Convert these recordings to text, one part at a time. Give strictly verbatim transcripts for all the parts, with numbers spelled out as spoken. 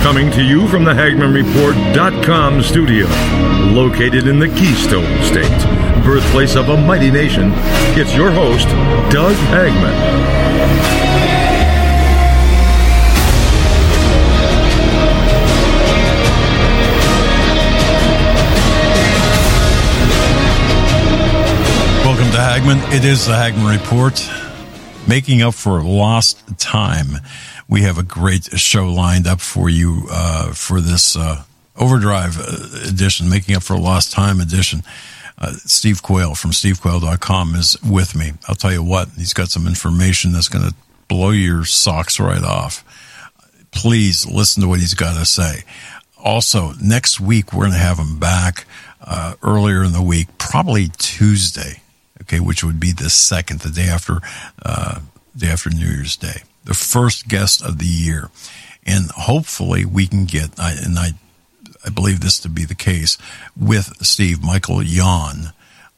Coming to you from the Hagman Report dot com studio, located in the Keystone State, birthplace of a mighty nation, it's your host, Doug Hagman. Welcome to Hagman. It is the Hagman Report, making up for lost time. We have a great show lined up for you uh, for this uh, Overdrive edition, making up for lost time edition. Uh, Steve Quayle from steve quayle dot com is with me. I'll tell you what, he's got some information that's going to blow your socks right off. Please listen to what he's got to say. Also, next week, we're going to have him back uh, earlier in the week, probably Tuesday, okay, which would be the second, the day after, uh, day after New Year's Day. The first guest of the year. And hopefully we can get, and I I believe this to be the case, with Steve, Michael Yon.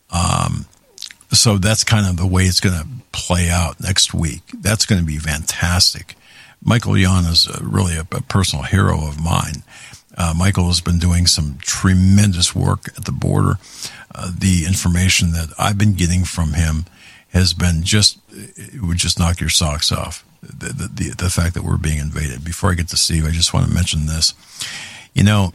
Um, so that's kind of the way it's going to play out next week. That's going to be fantastic. Michael Yon is really a, a personal hero of mine. Uh, Michael has been doing some tremendous work at the border. Uh, the information that I've been getting from him has been just, it would just knock your socks off. The, the, the, the fact that we're being invaded. Before I get to Steve, I just want to mention this. You know,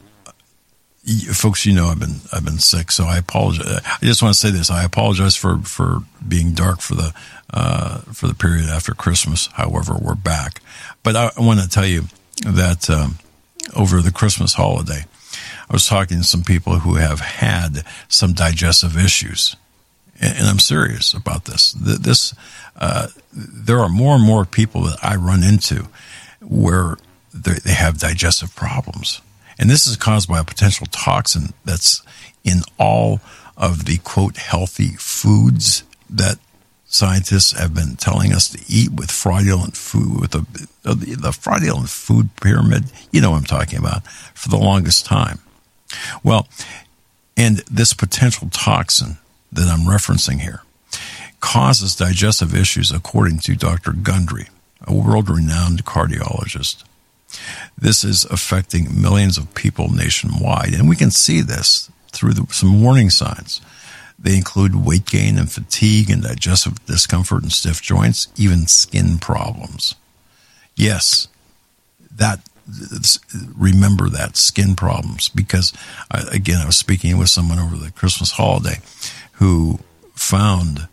you, folks, you know, I've been, I've been sick, so I apologize. I just want to say this. I apologize for, for being dark for the, uh, for the period after Christmas. However, we're back. But I, I want to tell you that, um, over the Christmas holiday, I was talking to some people who have had some digestive issues. And I'm serious about this. This, uh, there are more and more people that I run into where they have digestive problems. And this is caused by a potential toxin that's in all of the, quote, healthy foods that scientists have been telling us to eat with fraudulent food, with the, the, the fraudulent food pyramid. You know what I'm talking about, for the longest time. Well, and this potential toxin that I'm referencing here causes digestive issues, according to Doctor Gundry, a world-renowned cardiologist. This is affecting millions of people nationwide, and we can see this through the, some warning signs. They include weight gain and fatigue and digestive discomfort and stiff joints, even skin problems. Yes, that remember that, skin problems, because, uh, again, I was speaking with someone over the Christmas holiday who found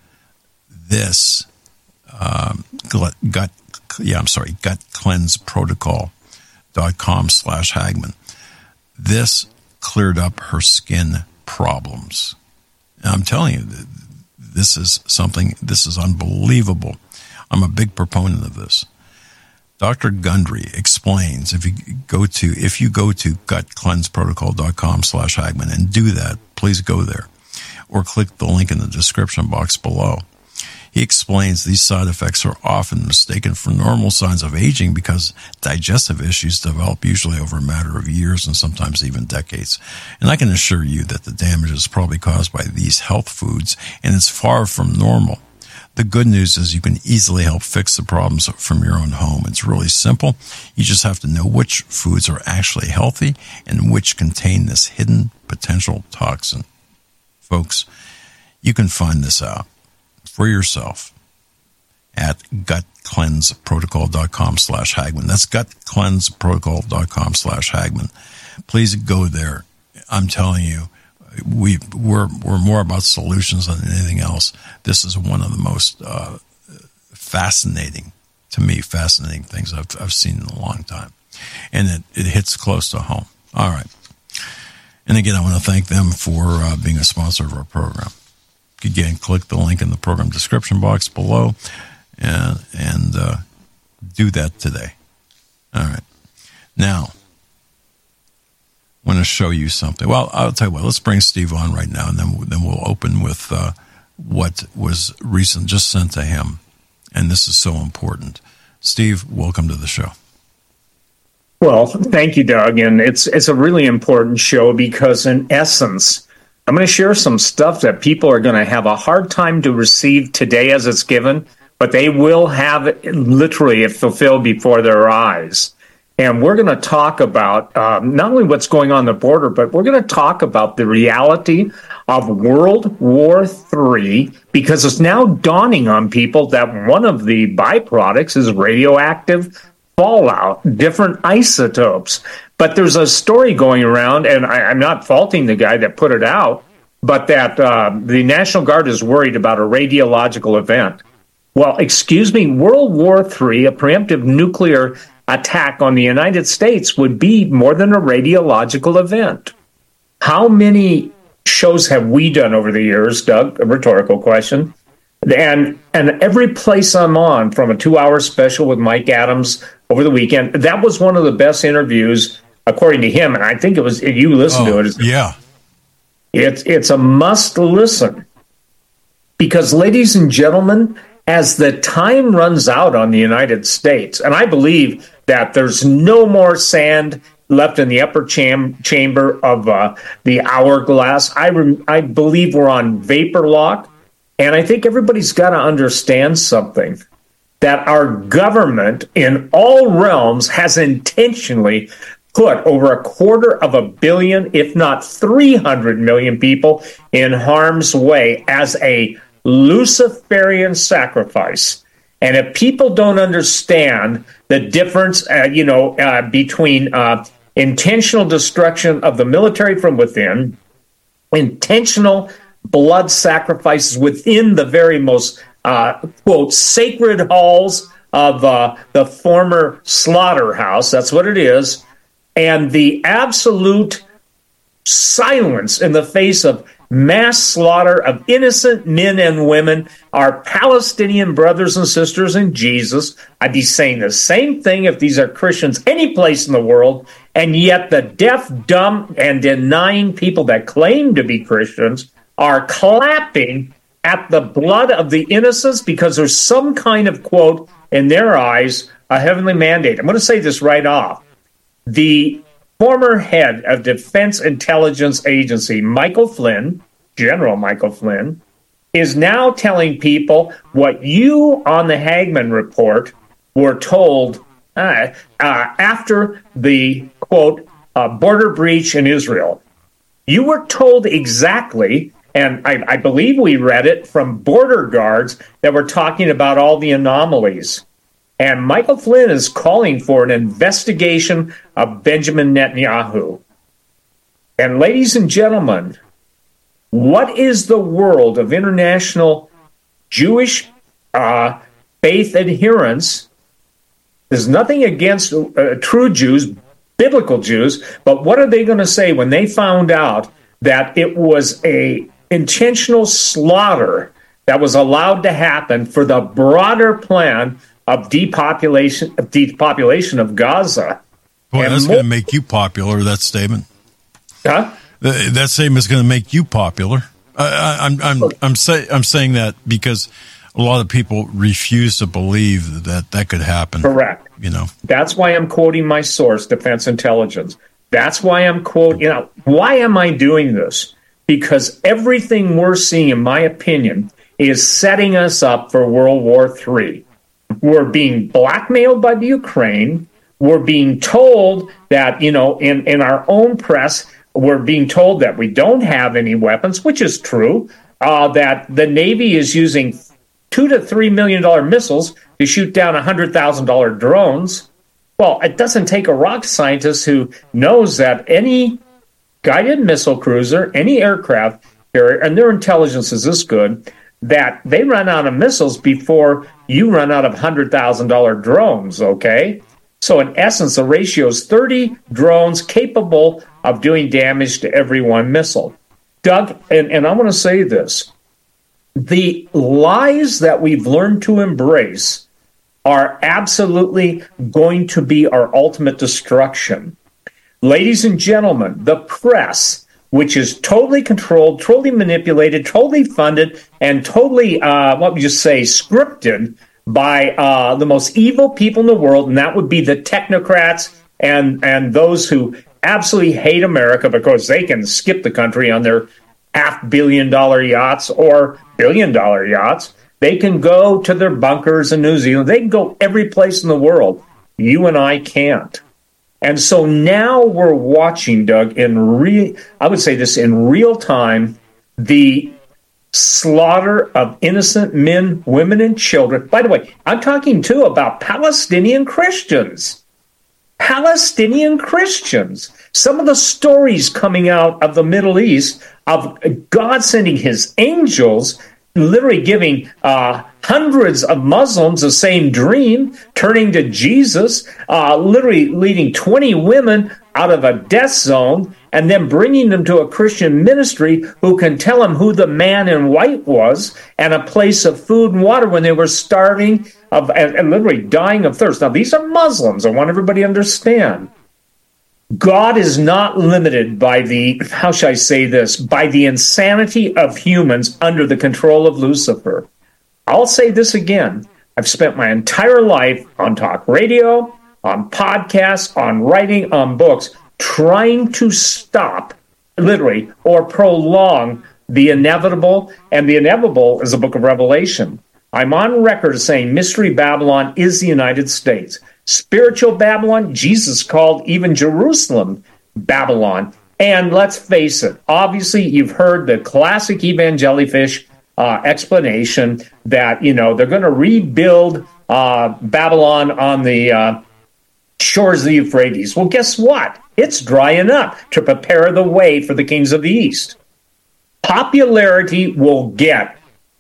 this um, gut, gut, yeah, I'm sorry, gut cleanse protocol dot com slash Hagman. This cleared up her skin problems. And I'm telling you, this is something, this is unbelievable. I'm a big proponent of this. Doctor Gundry explains, if you go to, if you go to gut cleanse protocol dot com slash Hagman and do that, please go there, or click the link in the description box below. He explains these side effects are often mistaken for normal signs of aging because digestive issues develop usually over a matter of years and sometimes even decades. And I can assure you that the damage is probably caused by these health foods, and it's far from normal. The good news is you can easily help fix the problems from your own home. It's really simple. You just have to know which foods are actually healthy and which contain this hidden potential toxin. Folks, you can find this out for yourself at gut cleanse protocol dot com slash Hagman. That's gut cleanse protocol dot com slash Hagman. Please go there. I'm telling you, we, we're, we're more about solutions than anything else. This is one of the most uh, fascinating, to me, fascinating things I've, I've seen in a long time. And it, it hits close to home. All right. And again, I want to thank them for uh, being a sponsor of our program. Again, click the link in the program description box below and, and uh, do that today. All right. Now, I want to show you something. Well, I'll tell you what, let's bring Steve on right now, and then, then we'll open with uh, what was recent, just sent to him. And this is so important. Steve, welcome to the show. Well, thank you, Doug. And it's it's a really important show because, in essence, I'm going to share some stuff that people are going to have a hard time to receive today as it's given, but they will have it literally fulfilled before their eyes. and we're going to talk about um, not only what's going on on the border, but we're going to talk about the reality of World War Three, because it's now dawning on people that one of the byproducts is radioactive fallout, different isotopes. But there's a story going around, and I, I'm not faulting the guy that put it out, but that uh, the National Guard is worried about a radiological event. Well, excuse me, World War Three, a preemptive nuclear attack on the United States, would be more than a radiological event. How many shows have we done over the years, Doug? A rhetorical question. And and every place I'm on, from a two-hour special with Mike Adams over the weekend, that was one of the best interviews, according to him. And I think it was, you listened oh, to it. Yeah. It's, it's a must listen. Because, ladies and gentlemen, as the time runs out on the United States, and I believe that there's no more sand left in the upper cham- chamber of uh, the hourglass. I, re- I believe we're on vapor lock, and I think everybody's got to understand something, that our government in all realms has intentionally put over a quarter of a billion, if not three hundred million people in harm's way as a Luciferian sacrifice. And if people don't understand the difference, uh, you know, uh, between uh, intentional destruction of the military from within, intentional blood sacrifices within the very most, uh, quote, sacred halls of uh, the former slaughterhouse, that's what it is, and the absolute silence in the face of mass slaughter of innocent men and women, our Palestinian brothers and sisters in Jesus. I'd be saying the same thing if these are Christians any place in the world, and yet the deaf, dumb, and denying people that claim to be Christians are clapping at the blood of the innocents because there's some kind of, quote, in their eyes, a heavenly mandate. I'm going to say this right off. The former head of Defense Intelligence Agency, Michael Flynn, General Michael Flynn, is now telling people what you on the Hagmann Report were told uh, uh, after the, quote, uh, border breach in Israel. You were told exactly, and I, I believe we read it from border guards that were talking about all the anomalies. And Michael Flynn is calling for an investigation of Benjamin Netanyahu. And ladies and gentlemen, what is the world of international Jewish uh, faith adherence? There's nothing against uh, true Jews, biblical Jews, but what are they going to say when they found out that it was a intentional slaughter that was allowed to happen for the broader plan of depopulation, of depopulation of Gaza? Boy, and that's more- going to make you popular, that statement. Huh? Th- That statement is going to make you popular. I, I, I'm I'm I'm, say, I'm saying that because a lot of people refuse to believe that that could happen. Correct. You know, That's why I'm quoting my source, Defense Intelligence. That's why I'm quoting, you know, why am I doing this? Because everything we're seeing, in my opinion, is setting us up for World War Three. We're being blackmailed by the Ukraine. We're being told that, you know, in, in our own press, we're being told that we don't have any weapons, which is true, uh, that the Navy is using two to three million dollar missiles to shoot down one hundred thousand dollar drones. Well, it doesn't take a rocket scientist who knows that any guided missile cruiser, any aircraft carrier, and their intelligence is this good, that they run out of missiles before you run out of one hundred thousand dollar drones, okay? So in essence, the ratio is thirty drones capable of doing damage to every one missile. Doug, and, and I want to say this, the lies that we've learned to embrace are absolutely going to be our ultimate destruction. Ladies and gentlemen, the press, which is totally controlled, totally manipulated, totally funded, and totally, uh, what would you say, scripted by uh, the most evil people in the world, and that would be the technocrats and, and those who absolutely hate America because they can skip the country on their half-billion-dollar yachts or billion-dollar yachts. They can go to their bunkers in New Zealand. They can go every place in the world. You and I can't. And so now we're watching, Doug, in real, I would say this in real time, the slaughter of innocent men, women, and children. By the way, I'm talking too about Palestinian Christians. Palestinian Christians. Some of the stories coming out of the Middle East of God sending his angels, literally giving uh, hundreds of Muslims the same dream, turning to Jesus, uh, literally leading twenty women out of a death zone, and then bringing them to a Christian ministry who can tell them who the man in white was, and a place of food and water when they were starving of and, and literally dying of thirst. Now, these are Muslims. I want everybody to understand. God is not limited by the, how shall I say this, by the insanity of humans under the control of Lucifer. I'll say this again. I've spent my entire life on talk radio, on podcasts, on writing, on books, trying to stop, literally, or prolong the inevitable. And the inevitable is the book of Revelation. I'm on record saying Mystery Babylon is the United States. Spiritual Babylon, Jesus called even Jerusalem Babylon. And let's face it, obviously you've heard the classic evangelifish uh, explanation that, you know, they're going to rebuild uh, Babylon on the uh, shores of the Euphrates. Well, guess what? It's drying up to prepare the way for the kings of the East. Popularity will get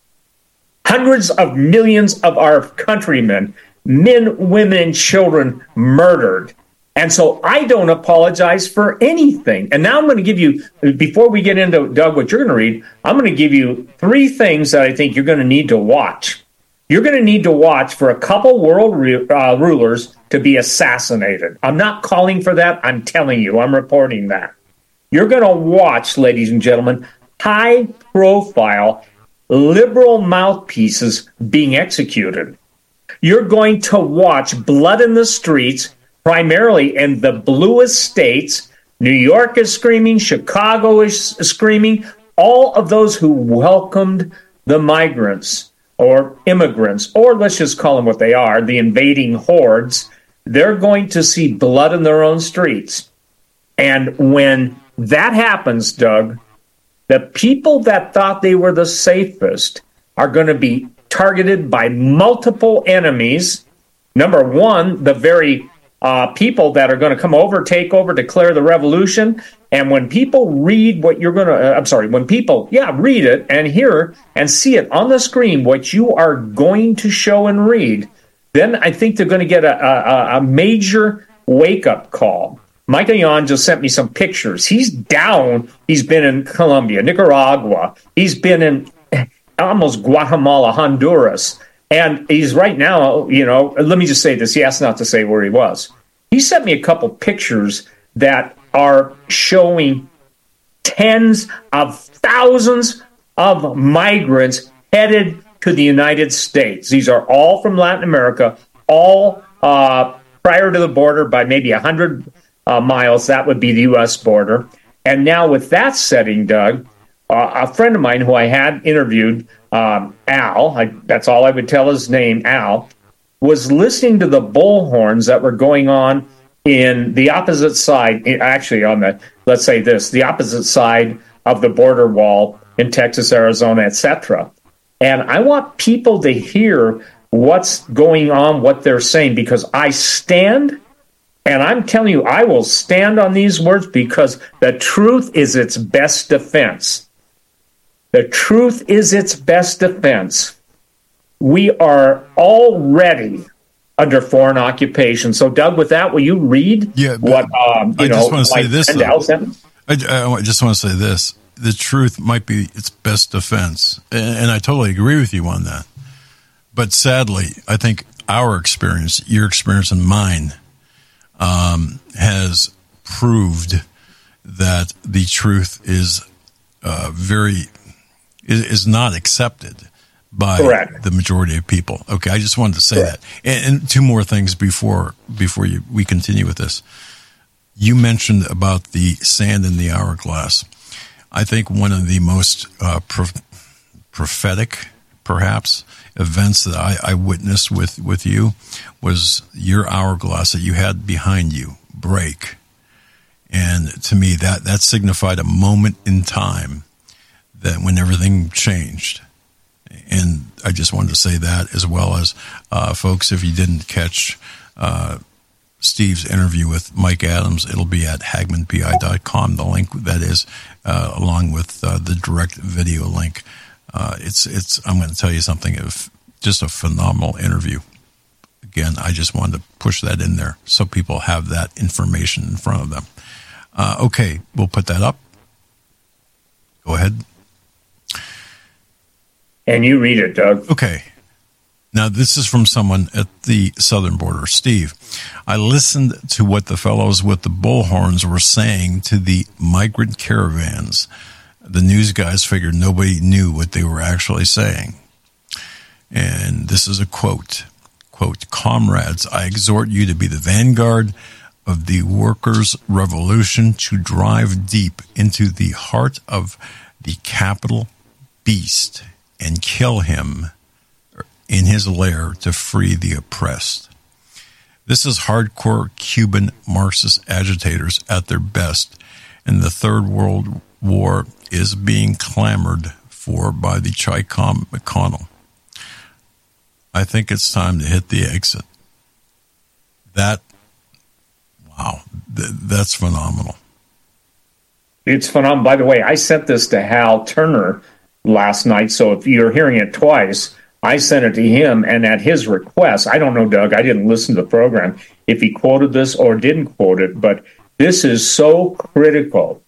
hundreds of millions of our countrymen, men, women, and children murdered. And so I don't apologize for anything. And now I'm going to give you, before we get into, Doug, what you're going to read, I'm going to give you three things that I think you're going to need to watch. You're going to need to watch for a couple world re- uh, rulers to be assassinated. I'm not calling for that. I'm telling you. I'm reporting that. You're going to watch, ladies and gentlemen, high-profile liberal mouthpieces being executed. You're going to watch blood in the streets, primarily in the bluest states. New York is screaming. Chicago is screaming. All of those who welcomed the migrants or immigrants, or let's just call them what they are, the invading hordes, they're going to see blood in their own streets. And when that happens, Doug, the people that thought they were the safest are going to be targeted by multiple enemies. Number one, the very uh, people that are going to come over, take over, declare the revolution. And when people read what you're going to, uh, I'm sorry, when people, yeah, read it and hear and see it on the screen, what you are going to show and read, then I think they're going to get a, a, a major wake-up call. Michael Yon just sent me some pictures. He's down. He's been in Colombia, Nicaragua. He's been in almost Guatemala, Honduras. And he's right now, you know, let me just say this. He asked not to say where he was. He sent me a couple pictures that are showing tens of thousands of migrants headed to the United States. These are all from Latin America, all uh, prior to the border by maybe one hundred uh, miles. That would be the U S border. And now with that setting, Doug, uh, a friend of mine who I had interviewed, um, Al, I, that's all I would tell his name, Al, was listening to the bullhorns that were going on in the opposite side, actually on the, let's say this, the opposite side of the border wall in Texas, Arizona, et cetera. And I want people to hear what's going on, what they're saying, because I stand, and I'm telling you, I will stand on these words because the truth is its best defense. The truth is its best defense. We are already under foreign occupation. So, Doug, with that, will you read yeah, what um, you I know? Just want to say this, I, I just want to say this. The truth might be its best defense. And, and I totally agree with you on that. But sadly, I think our experience, your experience and mine, um, has proved that the truth is uh, very, is, is not accepted by Correct. The majority of people. Okay, I just wanted to say Correct. that. And, and two more things before before you, we continue with this. You mentioned about the sand in the hourglass. I think one of the most uh, pro- prophetic, perhaps, events that I, I witnessed with, with you was your hourglass that you had behind you break. And to me, that, that signified a moment in time that when everything changed. And I just wanted to say that, as well as, uh, folks, if you didn't catch uh, Steve's interview with Mike Adams, it'll be at hagman p i dot com, the link that is, uh, along with uh, the direct video link. Uh, it's, it's, I'm going to tell you something, of just a phenomenal interview. Again, I just wanted to push that in there so people have that information in front of them. Uh, okay, we'll put that up. Go ahead. And you read it, Doug. Okay. Now, this is from someone at the southern border. Steve, I listened to what the fellows with the bullhorns were saying to the migrant caravans. The news guys figured nobody knew what they were actually saying. And this is a quote. Quote, comrades, I exhort you to be the vanguard of the workers' revolution, to drive deep into the heart of the capital beast and kill him in his lair to free the oppressed. This is hardcore Cuban Marxist agitators at their best, and the Third World War is being clamored for by the Chi-Com McConnell. I think it's time to hit the exit. That, wow, th- that's phenomenal. It's phenomenal. By the way, I sent this to Hal Turner last night, so if you're hearing it twice, I sent it to him, and at his request, I don't know, Doug, I didn't listen to the program, if he quoted this or didn't quote it, but this is so critical.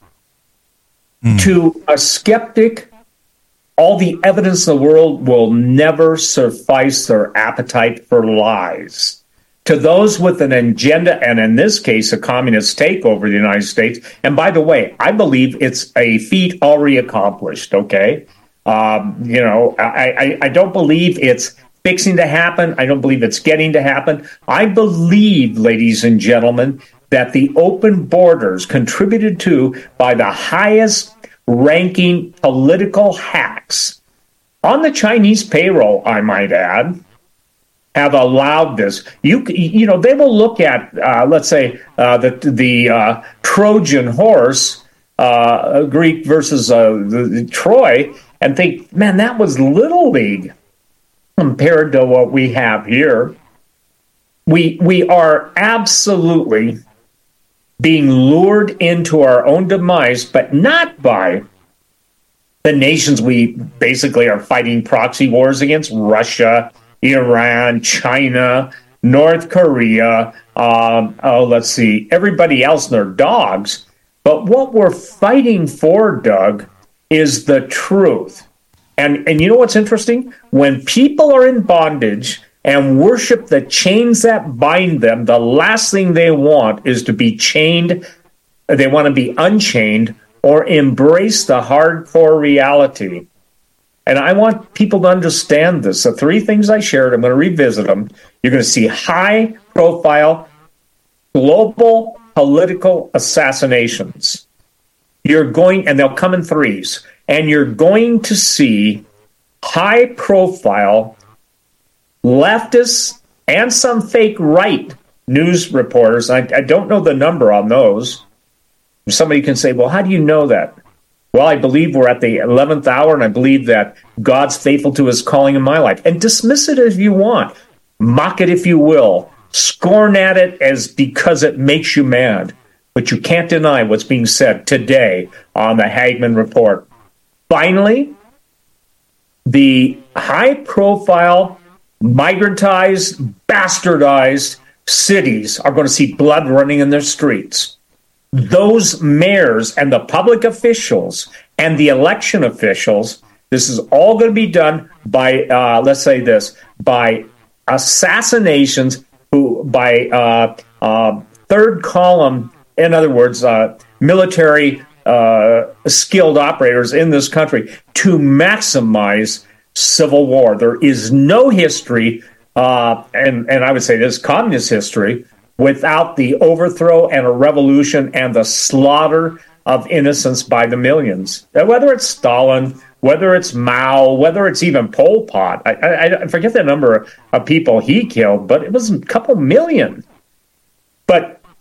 Mm. To a skeptic, all the evidence in the world will never suffice their appetite for lies. To those with an agenda, and in this case, a communist takeover of the United States, and by the way, I believe it's a feat already accomplished, okay? Um, you know, I, I, I don't believe it's fixing to happen. I don't believe it's getting to happen. I believe, ladies and gentlemen, that the open borders contributed to by the highest ranking political hacks on the Chinese payroll, I might add, have allowed this. You you know, they will look at, uh, let's say, uh, the, the uh, Trojan horse, uh, Greek versus uh, the, the Troy, and think, man, that was Little League compared to what we have here. We we are absolutely being lured into our own demise, but not by the nations we basically are fighting proxy wars against: Russia, Iran, China, North Korea, um, oh, let's see, everybody else and their dogs. But what we're fighting for, Doug, is the truth. And and you know what's interesting? When people are in bondage and worship the chains that bind them, the last thing they want is to be chained. They want to be unchained or embrace the hardcore reality. And I want people to understand this. The three things I shared, I'm going to revisit them. You're going to see high-profile global political assassinations. You're going, and they'll come in threes, and you're going to see high-profile leftists and some fake right news reporters. I, I don't know the number on those. Somebody can say, well, how do you know that? Well, I believe we're at the eleventh hour, and I believe that God's faithful to his calling in my life. And dismiss it if you want. Mock it if you will. Scorn at it as because it makes you mad. But you can't deny what's being said today on the Hagman Report. Finally, the high-profile, migrantized, bastardized cities are going to see blood running in their streets. Those mayors and the public officials and the election officials, this is all going to be done by, uh, let's say this, by assassinations who by uh, uh, third column, in other words, uh, military uh, skilled operators in this country to maximize civil war. There is no history, uh, and, and I would say this communist history, without the overthrow and a revolution and the slaughter of innocents by the millions. Whether it's Stalin, whether it's Mao, whether it's even Pol Pot. I, I, I forget the number of people he killed, but it was a couple million. But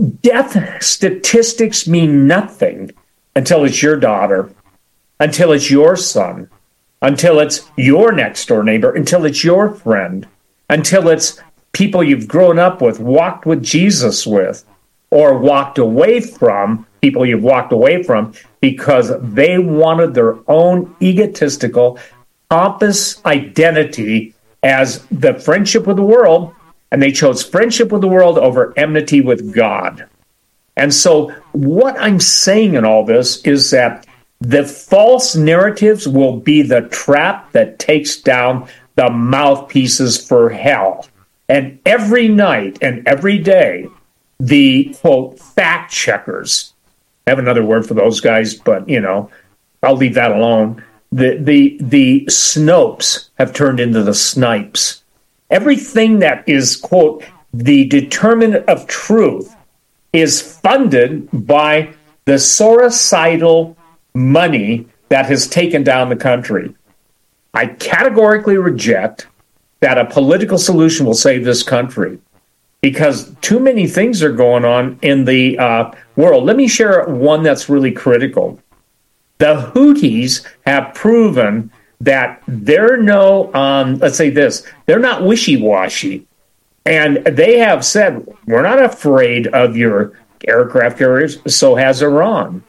death statistics mean nothing until it's your daughter, until it's your son, until it's your next door neighbor, until it's your friend, until it's people you've grown up with, walked with Jesus with, or walked away from, people you've walked away from because they wanted their own egotistical, pompous identity as the friendship with the world, and they chose friendship with the world over enmity with God. And so what I'm saying in all this is that the false narratives will be the trap that takes down the mouthpieces for hell. And every night and every day, the, quote, fact checkers, I have another word for those guys, but, you know, I'll leave that alone. The, the, the Snopes have turned into the snipes. Everything that is, quote, the determinant of truth is funded by the Sorocidal money that has taken down the country. I categorically reject that a political solution will save this country because too many things are going on in the uh, world. Let me share one that's really critical. The Houthis have proven that they're no, um, let's say this, they're not wishy-washy. And they have said, we're not afraid of your aircraft carriers, so has Iran.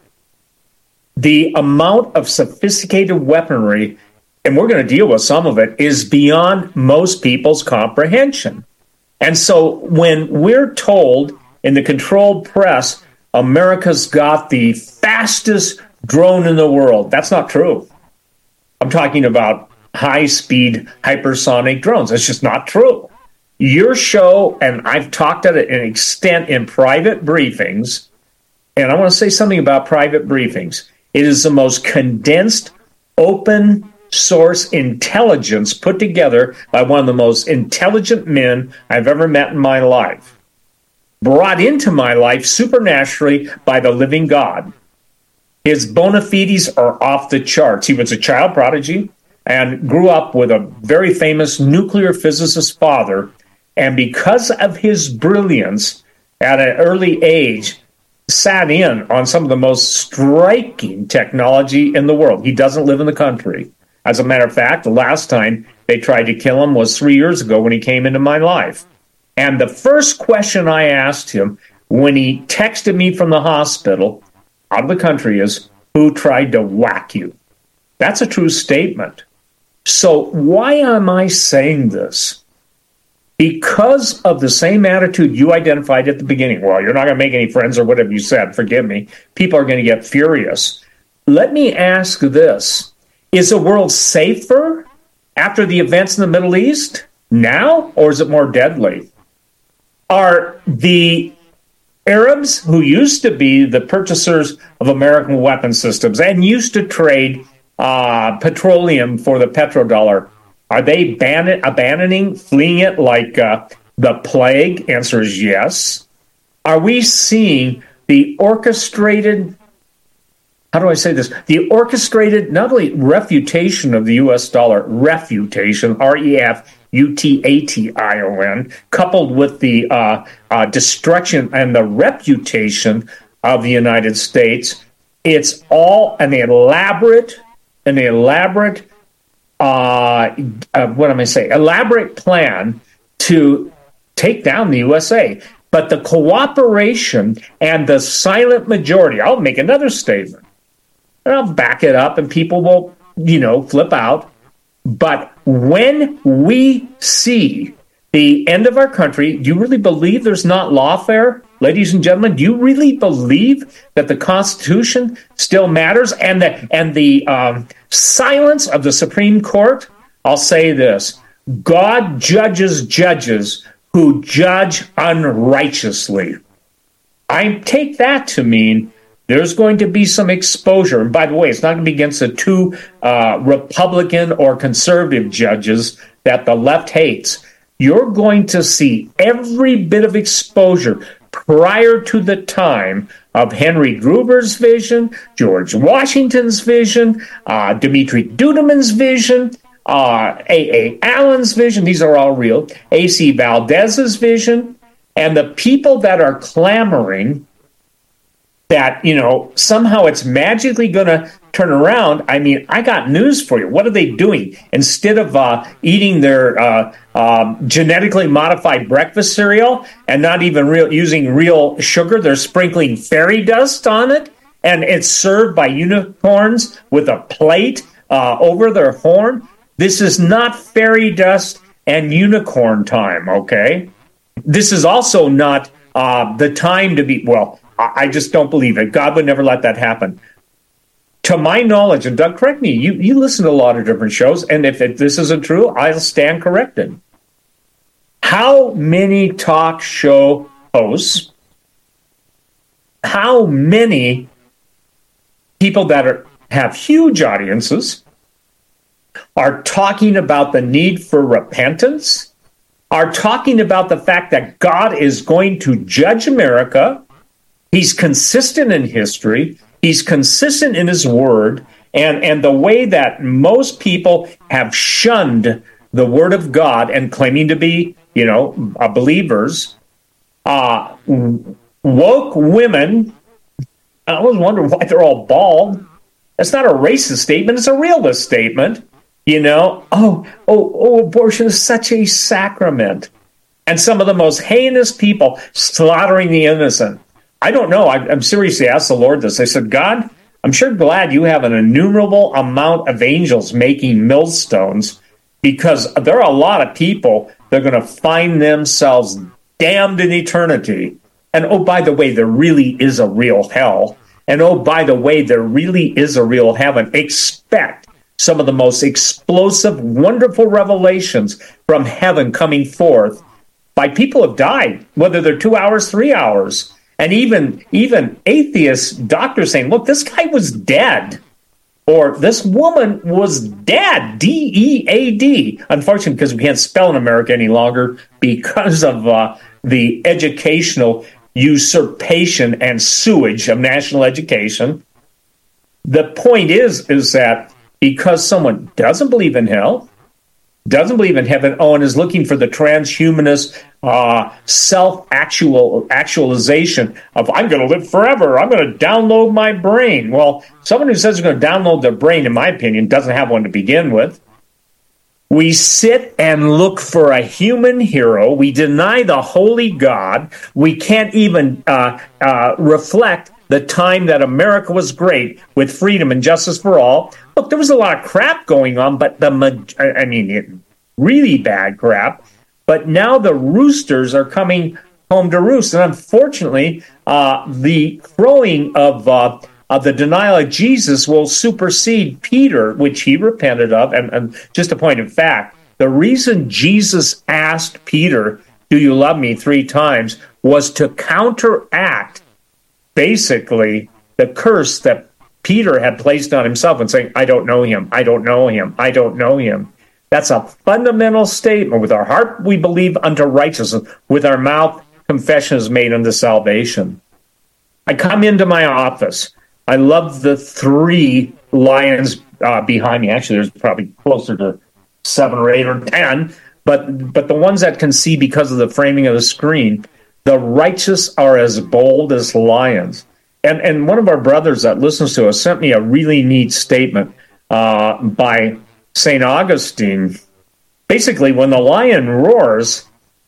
The amount of sophisticated weaponry, and we're going to deal with some of it, is beyond most people's comprehension. And so when we're told in the controlled press, America's got the fastest drone in the world, that's not true. I'm talking about high-speed hypersonic drones. That's just not true. Your show, and I've talked at an extent in private briefings, and I want to say something about private briefings. It is the most condensed, open source intelligence put together by one of the most intelligent men I've ever met in my life. Brought into my life supernaturally by the living God. His bona fides are off the charts. He was a child prodigy and grew up with a very famous nuclear physicist father. And because of his brilliance at an early age, sat in on some of the most striking technology in the world. He doesn't live in the country. As a matter of fact, the last time they tried to kill him was three years ago when he came into my life. And the first question I asked him when he texted me from the hospital out of the country is, who tried to whack you? That's a true statement. So why am I saying this? Because of the same attitude you identified at the beginning. Well, you're not going to make any friends or whatever you said. Forgive me. People are going to get furious. Let me ask this. Is the world safer after the events in the Middle East now, or is it more deadly? Are the Arabs, who used to be the purchasers of American weapon systems and used to trade uh, petroleum for the petrodollar, are they ban- abandoning, fleeing it like uh, the plague? Answer is yes. Are we seeing the orchestrated, how do I say this? The orchestrated, not only refutation of the U S dollar, refutation, R E F U T A T I O N, coupled with the uh, uh, destruction and the reputation of the United States. It's all an elaborate, an elaborate, uh, uh, what am I saying? Elaborate plan to take down the U S A. But the cooperation and the silent majority, I'll make another statement. And I'll back it up and people will, you know, flip out. But when we see the end of our country, do you really believe there's not lawfare? Ladies and gentlemen, do you really believe that the Constitution still matters? And the, and the um, silence of the Supreme Court? I'll say this. God judges judges who judge unrighteously. I take that to mean there's going to be some exposure. And by the way, it's not going to be against the two uh, Republican or conservative judges that the left hates. You're going to see every bit of exposure prior to the time of Henry Gruber's vision, George Washington's vision, uh, Dimitri Duduman's vision, uh, A A. Allen's vision. These are all real. A C. Valdez's vision. And the people that are clamoring that, you know, somehow it's magically going to turn around. I mean, I got news for you. What are they doing? Instead of uh, eating their uh, um, genetically modified breakfast cereal and not even real using real sugar, they're sprinkling fairy dust on it, and it's served by unicorns with a plate uh, over their horn. This is not fairy dust and unicorn time, okay? This is also not uh, the time to be, well, I just don't believe it. God would never let that happen. To my knowledge, and Doug, correct me, you, you listen to a lot of different shows, and if it, this isn't true, I'll stand corrected. How many talk show hosts, how many people that are, have huge audiences are talking about the need for repentance, are talking about the fact that God is going to judge America? He's consistent in history. He's consistent in his word. And, and the way that most people have shunned the word of God and claiming to be, you know, uh, believers, uh, woke women, I always wonder why they're all bald. That's not a racist statement. It's a realist statement. You know, oh, oh, oh, abortion is such a sacrament. And some of the most heinous people slaughtering the innocent. I don't know. I, I'm seriously asked the Lord this. I said, God, I'm sure glad you have an innumerable amount of angels making millstones, because there are a lot of people that are going to find themselves damned in eternity. And oh, by the way, there really is a real hell. And oh, by the way, there really is a real heaven. Expect some of the most explosive, wonderful revelations from heaven coming forth by people who have died, whether they're two hours, three hours. And even even atheist doctors saying, look, this guy was dead. Or this woman was dead. D E A D. Unfortunately, because we can't spell in America any longer because of uh, the educational usurpation and sewage of national education. The point is, is that because someone doesn't believe in hell, doesn't believe in heaven, oh, and is looking for the transhumanist uh, self-actual actualization of, I'm going to live forever, I'm going to download my brain. Well, someone who says they're going to download their brain, in my opinion, doesn't have one to begin with. We sit and look for a human hero. We deny the holy God. We can't even uh, uh, reflect the time that America was great with freedom and justice for all. Look, there was a lot of crap going on, but the, I mean, really bad crap. But now the roosters are coming home to roost. And unfortunately, uh, the crowing of, uh, of the denial of Jesus will supersede Peter, which he repented of. And, and just a point of fact, the reason Jesus asked Peter, do you love me, three times, was to counteract basically the curse that Peter had placed on himself and saying, I don't know him, I don't know him, I don't know him. That's a fundamental statement. With our heart we believe unto righteousness, with our mouth confession is made unto salvation. I come into my office. I love the three lions uh, behind me. Actually, there's probably closer to seven or eight or ten, but but the ones that can see because of the framing of the screen, the righteous are as bold as lions. And and one of our brothers that listens to us sent me a really neat statement uh, by Saint Augustine. Basically, when the lion roars,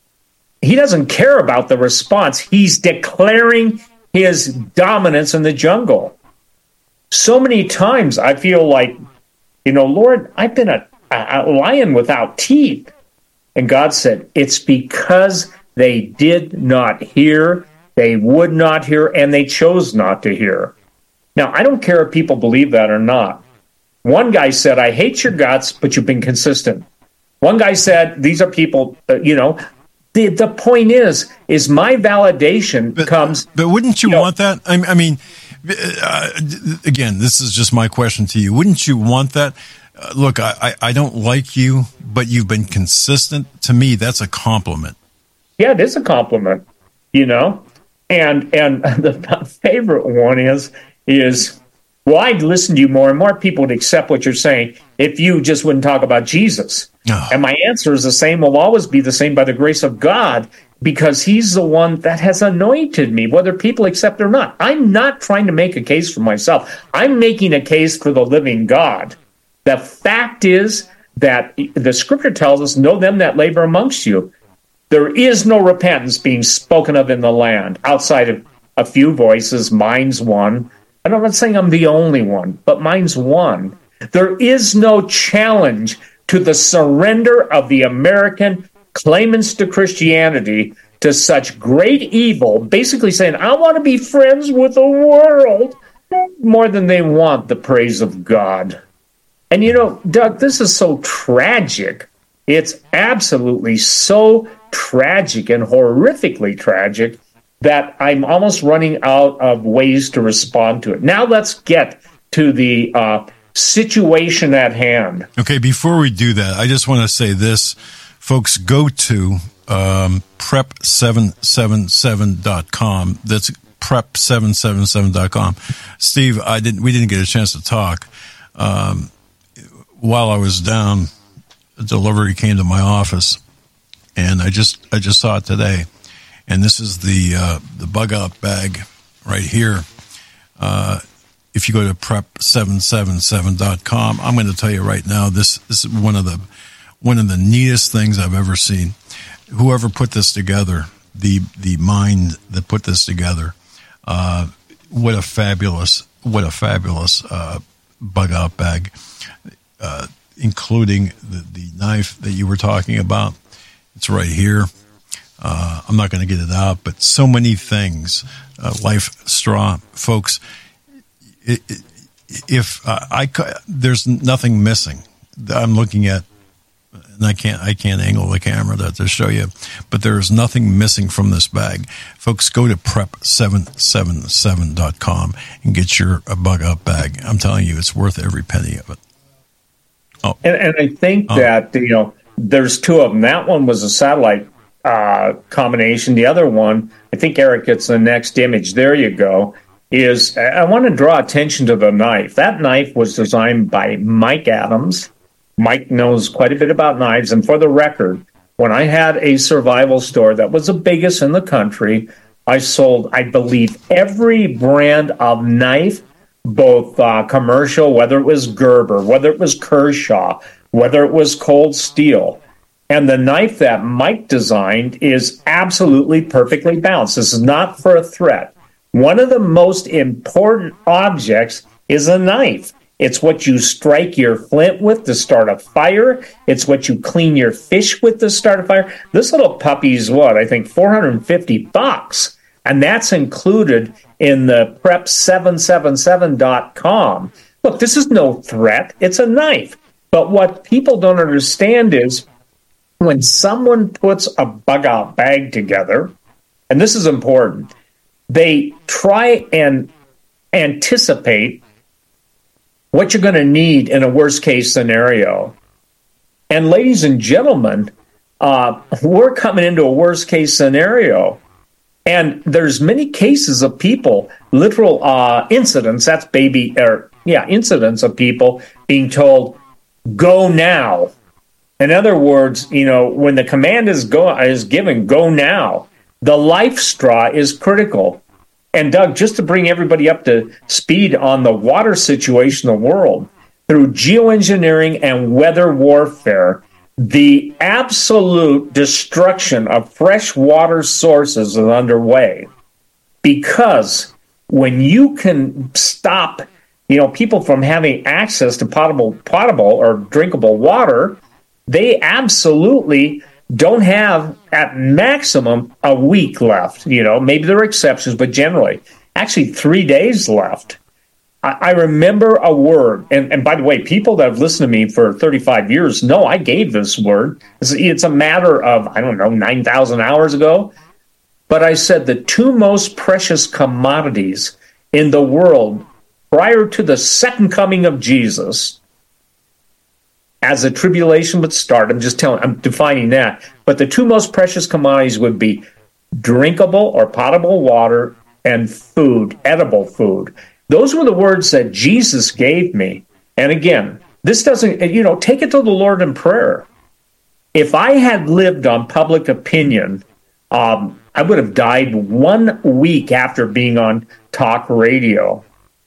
he doesn't care about the response. He's declaring his dominance in the jungle. So many times I feel like, you know, Lord, I've been a, a lion without teeth. And God said, it's because they did not hear, they would not hear, and they chose not to hear. Now, I don't care if people believe that or not. One guy said, I hate your guts, but you've been consistent. One guy said, these are people, uh, you know, the the point is, is my validation but, comes... But wouldn't you, you know, want that? I, I mean, uh, again, this is just my question to you. Wouldn't you want that? Uh, look, I, I, I don't like you, but you've been consistent. To me, that's a compliment. Yeah, it is a compliment, you know? And and the favorite one is, is well, I'd listen to you more, and more people would accept what you're saying if you just wouldn't talk about Jesus. Oh. And my answer is the same, will always be the same by the grace of God. because he's the one that has anointed me, whether people accept it or not. I'm not trying to make a case for myself. I'm making a case for the living God. The fact is that the scripture tells us, know them that labor amongst you. There is no repentance being spoken of in the land outside of a few voices. Mine's one. And I'm not saying I'm the only one, but mine's one. There is no challenge to the surrender of the American claimants to Christianity to such great evil, basically saying, I want to be friends with the world more than they want the praise of God. And you know, Doug, this is so tragic. It's absolutely so tragic and horrifically tragic that I'm almost running out of ways to respond to it. Now let's get to the uh, situation at hand. Okay, before we do that, I just want to say this. Folks, go to um, prep seven seven seven dot com. That's prep seven seven seven dot com. Steve, I didn't. we didn't get a chance to talk. Um, while I was down, a delivery came to my office, and I just I just saw it today. And this is the uh, the bug out bag right here. Uh, if you go to prep seven seven seven dot com, I'm going to tell you right now, this this is one of the one of the neatest things I've ever seen. Whoever put this together, the the mind that put this together, uh, what a fabulous what a fabulous uh, bug out bag, uh, including the, the knife that you were talking about. It's right here. Uh, I'm not going to get it out, but so many things. Uh, Life Straw, folks. It, it, if uh, I, there's nothing missing. I'm looking at, and I can't, I can't angle the camera to, to show you, but there is nothing missing from this bag. Folks, go to prep seven seven seven dot com and get your a bug out bag. I'm telling you, it's worth every penny of it. Oh, and, and I think oh. that you know, there's two of them. That one was a satellite uh, combination. The other one, I think Eric gets the next image. There you go. Is I want to draw attention to the knife. That knife was designed by Mike Adams. Mike knows quite a bit about knives. And for the record, when I had a survival store that was the biggest in the country, I sold, I believe, every brand of knife, both uh, commercial, whether it was Gerber, whether it was Kershaw, whether it was Cold Steel. And the knife that Mike designed is absolutely perfectly balanced. This is not for a threat. One of the most important objects is a knife. It's what you strike your flint with to start a fire. It's what you clean your fish with to start a fire. This little puppy's what? I think four hundred fifty bucks. And that's included in the prep seven seven seven dot com. Look, this is no threat. It's a knife. But what people don't understand is when someone puts a bug out bag together, and this is important, they try and anticipate what you're going to need in a worst-case scenario. And ladies and gentlemen, uh, we're coming into a worst-case scenario. And there's many cases of people, literal uh, incidents, that's baby, or yeah, incidents of people being told, go now. In other words, you know, when the command is go is given, go now, the life straw is critical. And Doug, just to bring everybody up to speed on the water situation in the world, through geoengineering and weather warfare, the absolute destruction of fresh water sources is underway. Because when you can stop, you know, people from having access to potable, potable or drinkable water, they absolutely don't have, at maximum, a week left. You know, maybe there are exceptions, but generally, actually three days left. I, I remember a word, and, and by the way, people that have listened to me for thirty-five years know I gave this word. It's, it's a matter of, I don't know, nine thousand hours ago. But I said the two most precious commodities in the world prior to the second coming of Jesus, as the tribulation would start, I'm just telling, I'm defining that. But the two most precious commodities would be drinkable or potable water and food, edible food. Those were the words that Jesus gave me. And again, this doesn't, you know, take it to the Lord in prayer. If I had lived on public opinion Um, I would have died one week after being on talk radio.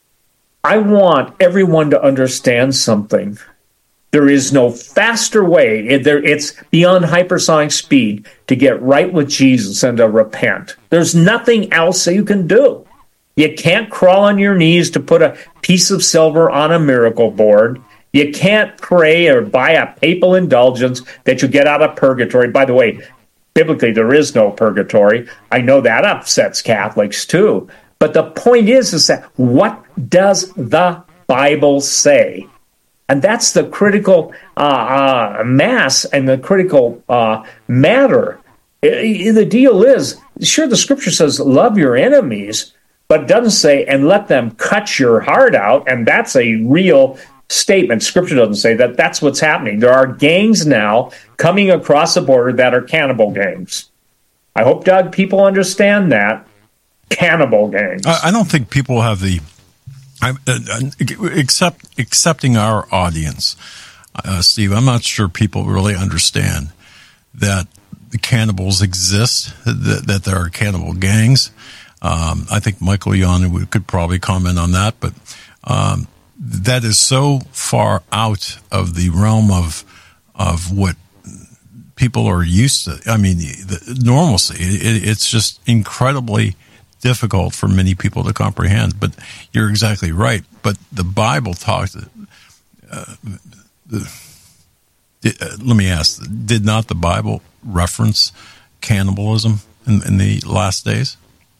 I want everyone to understand something. There is no faster way. It's beyond hypersonic speed to get right with Jesus and to repent. There's nothing else that you can do. You can't crawl on your knees to put a piece of silver on a miracle board. You can't pray or buy a papal indulgence that you get out of purgatory. By the way, biblically, there is no purgatory. I know that upsets Catholics too. But the point is, is that what does the Bible say? And that's the critical uh, uh, mass and the critical uh, matter. I, the deal is, sure, the scripture says, love your enemies, but it doesn't say, and let them cut your heart out. And that's a real statement. Scripture doesn't say that. That's what's happening. There are gangs now coming across the border that are cannibal gangs. I hope, Doug, people understand that. Cannibal gangs. I, I don't think people have the, I, uh, except accepting our audience, uh, Steve, I'm not sure people really understand that the cannibals exist, that, that there are cannibal gangs. Um, I think Michael Yon could probably comment on that, but um, that is so far out of the realm of of what people are used to. I mean, the normalcy. It, it's just incredibly difficult for many people to comprehend. But you're exactly right. But the Bible talks. Uh, the, uh, let me ask: did not the Bible reference cannibalism in, in the last days?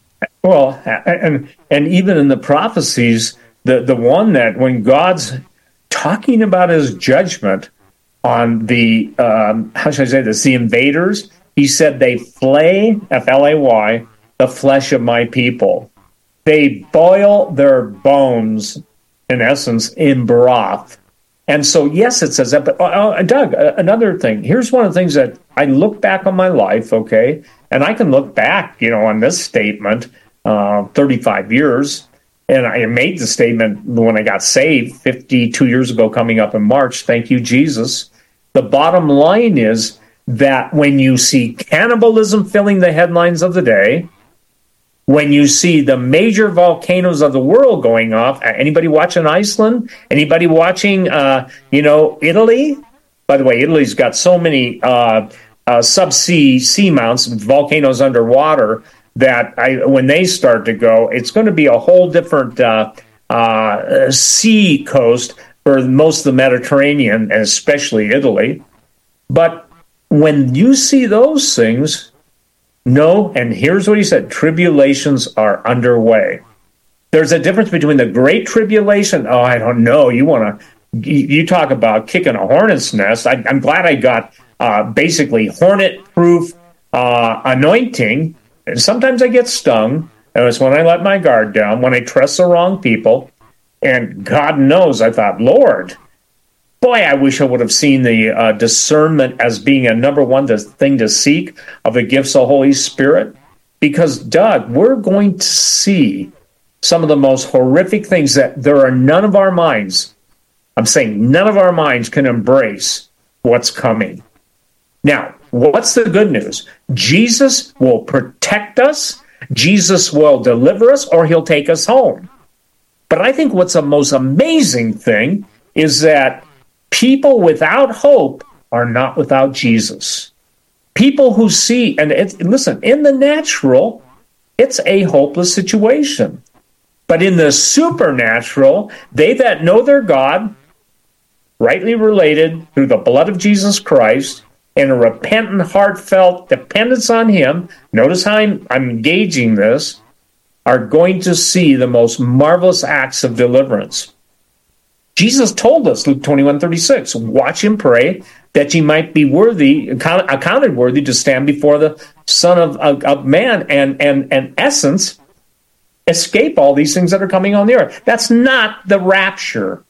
Well, and and even in the prophecies, the, the one that when God's talking about his judgment on the, um, how should I say this, the invaders, he said they flay, F L A Y, the flesh of my people. They boil their bones, in essence, in broth. And so, yes, it says that. But, uh, Doug, uh, another thing. Here's one of the things that I look back on my life, okay, and I can look back, you know, on this statement, uh, thirty-five years, and I made the statement when I got saved fifty-two years ago coming up in March. Thank you, Jesus. The bottom line is that when you see cannibalism filling the headlines of the day, when you see the major volcanoes of the world going off, anybody watching Iceland? Anybody watching, uh, you know, Italy? By the way, Italy's got so many uh, uh, subsea seamounts, volcanoes underwater, that I, when they start to go, it's going to be a whole different uh, uh, sea coast for most of the Mediterranean, and especially Italy. But when you see those things, no, and here's what he said, tribulations are underway. There's a difference between the Great Tribulation. Oh, I don't know. You want to, you talk about kicking a hornet's nest. I, I'm glad I got uh, basically hornet-proof uh, anointing. And sometimes I get stung. And it's when I let my guard down, when I trust the wrong people. And God knows, I thought, Lord, boy, I wish I would have seen the uh, discernment as being a number one thing to seek of the gifts of the Holy Spirit. Because, Doug, we're going to see some of the most horrific things that there are none of our minds, I'm saying none of our minds can embrace what's coming. Now, what's the good news? Jesus will protect us, Jesus will deliver us, or he'll take us home. But I think what's the most amazing thing is that people without hope are not without Jesus. People who see, and it's, listen, in the natural, it's a hopeless situation. But in the supernatural, they that know their God, rightly related through the blood of Jesus Christ, and a repentant, heartfelt dependence on him, notice how I'm, I'm engaging this, are going to see the most marvelous acts of deliverance. Jesus told us, Luke twenty-one thirty-six, watch and pray that ye might be worthy, account, accounted worthy to stand before the Son of, of, of Man and, and, and essence, escape all these things that are coming on the earth. That's not the rapture.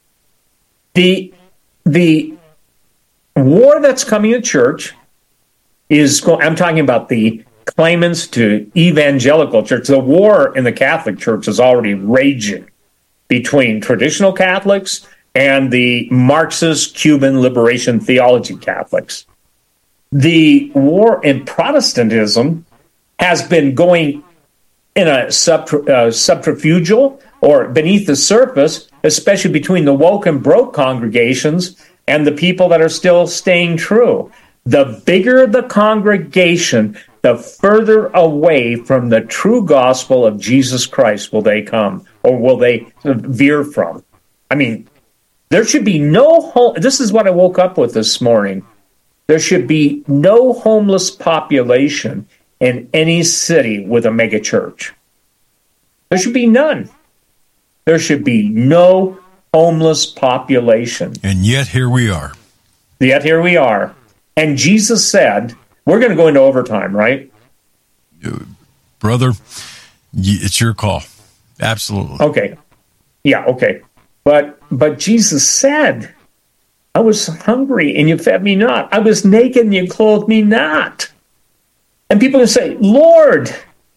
The, the war that's coming to church is, I'm talking about the claimants to evangelical church. The war in the Catholic Church is already raging between traditional Catholics and the Marxist Cuban liberation theology Catholics. The war in Protestantism has been going in a sub, uh, subterfugal or beneath the surface, especially between the woke and broke congregations and the people that are still staying true. The bigger the congregation, the further away from the true gospel of Jesus Christ will they come, or will they veer from. I mean, there should be no home. This is what I woke up with this morning. There should be no homeless population in any city with a megachurch. There should be none. There should be no homeless population. And yet here we are. Yet here we are. And Jesus said, we're going to go into overtime, right? Brother, it's your call. Absolutely. Okay. Yeah, okay. But but Jesus said, I was hungry and you fed me not. I was naked and you clothed me not. And people can say, Lord,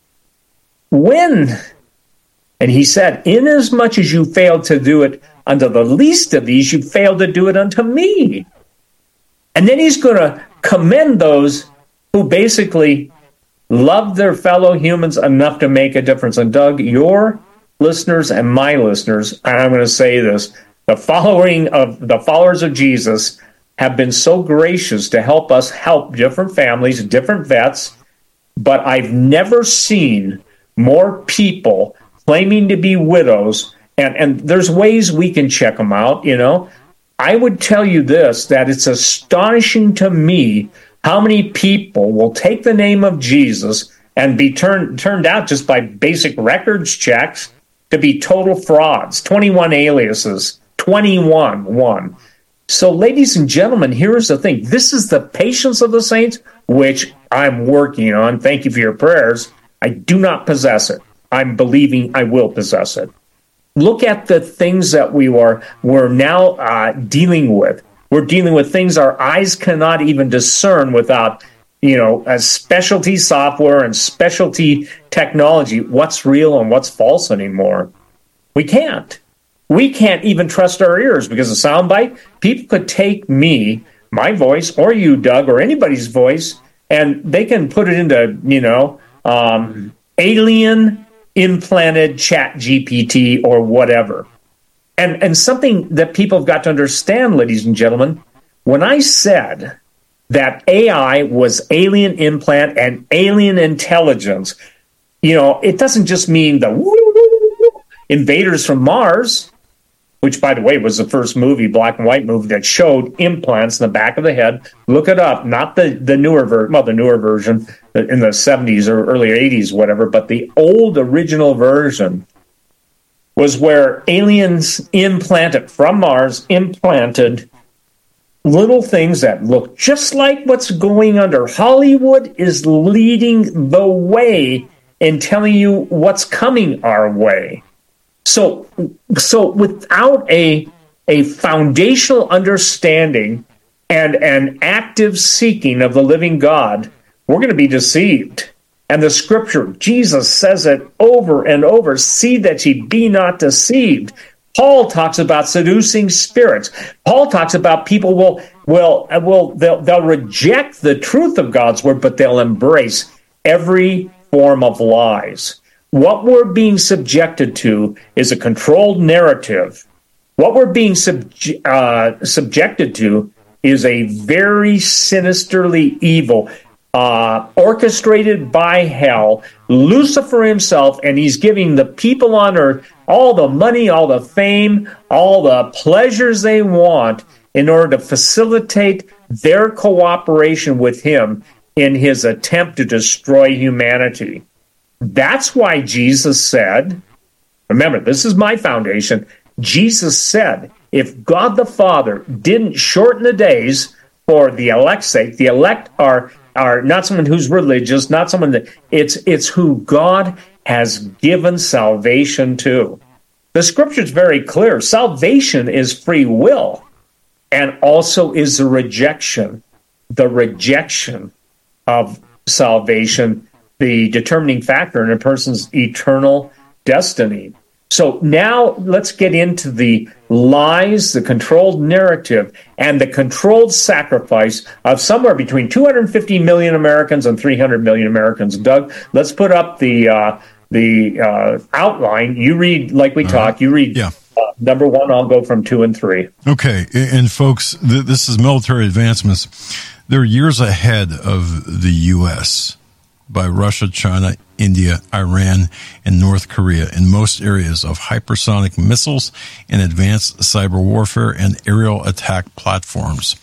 when? And he said, inasmuch as you failed to do it unto the least of these, you failed to do it unto me. And then he's going to commend those who basically love their fellow humans enough to make a difference. And Doug, your listeners and my listeners, and I'm going to say this, the following of the followers of Jesus have been so gracious to help us help different families, different vets, but I've never seen more people claiming to be widows, and, and there's ways we can check them out, you know. I would tell you this, that it's astonishing to me how many people will take the name of Jesus and be turned turned out just by basic records checks to be total frauds. twenty-one aliases, twenty-one, one. So, ladies and gentlemen, here's the thing. This is the patience of the saints, which I'm working on. Thank you for your prayers. I do not possess it. I'm believing I will possess it. Look at the things that we are we're now uh, dealing with. We're dealing with things our eyes cannot even discern without, you know, a specialty software and specialty technology. What's real and what's false anymore? We can't. We can't even trust our ears because of soundbite. People could take me, my voice, or you, Doug, or anybody's voice, and they can put it into, you know, um, alien implanted Chat G P T or whatever. And and something that people have got to understand, ladies and gentlemen, when I said that A I was alien implant and alien intelligence, you know, it doesn't just mean the invaders from Mars, which, by the way, was the first movie, black and white movie, that showed implants in the back of the head. Look it up. Not the, the newer version, well, the newer version in the seventies or early eighties, whatever, but the old original version was where aliens implanted, from Mars, implanted little things that look just like what's going under. Hollywood is leading the way in telling you what's coming our way. So, so without a a foundational understanding and an active seeking of the living God, we're going to be deceived. And the scripture, Jesus says it over and over, see that ye be not deceived. Paul talks about seducing spirits. Paul talks about people will will will they'll, they'll reject the truth of God's word, but they'll embrace every form of lies. What we're being subjected to is a controlled narrative. What we're being subj- uh, subjected to is a very sinisterly evil, uh, orchestrated by hell, Lucifer himself, and he's giving the people on earth all the money, all the fame, all the pleasures they want in order to facilitate their cooperation with him in his attempt to destroy humanity. That's why Jesus said, remember, this is my foundation. Jesus said, if God the Father didn't shorten the days for the elect's sake, the elect are are not someone who's religious, not someone that it's it's who God has given salvation to. The scripture is very clear. Salvation is free will, and also is the rejection, the rejection of salvation, the determining factor in a person's eternal destiny. So now let's get into the lies, the controlled narrative, and the controlled sacrifice of somewhere between two hundred fifty million Americans and three hundred million Americans. Doug, let's put up the uh, the uh, outline. You read like we talked. You read yeah. uh, number one. I'll go from two and three. Okay, and folks, th- this is military advancements. They're years ahead of the U S by Russia, China, India, Iran, and North Korea in most areas of hypersonic missiles and advanced cyber warfare and aerial attack platforms.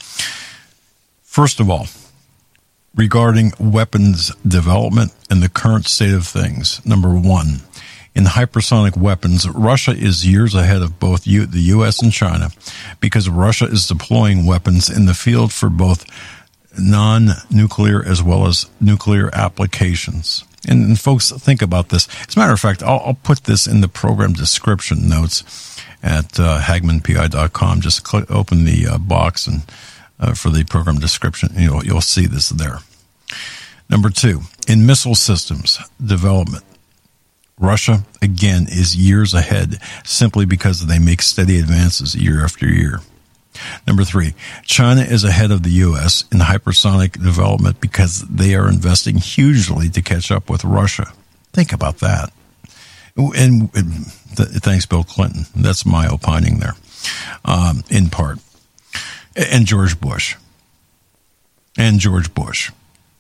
First of all, regarding weapons development and the current state of things, number one, in hypersonic weapons, Russia is years ahead of both U- the U S and China because Russia is deploying weapons in the field for both non-nuclear as well as nuclear applications. And, and folks, think about this. As a matter of fact, I'll, I'll put this in the program description notes at uh, hagman p i dot com. Just click, open the uh, box and uh, for the program description, and you'll, you'll see this there. Number two, in missile systems development, Russia, again, is years ahead simply because they make steady advances year after year. Number three, China is ahead of the U S in hypersonic development because they are investing hugely to catch up with Russia. Think about that. And, and th- thanks, Bill Clinton. That's my opining there, um, in part. And George Bush. And George Bush.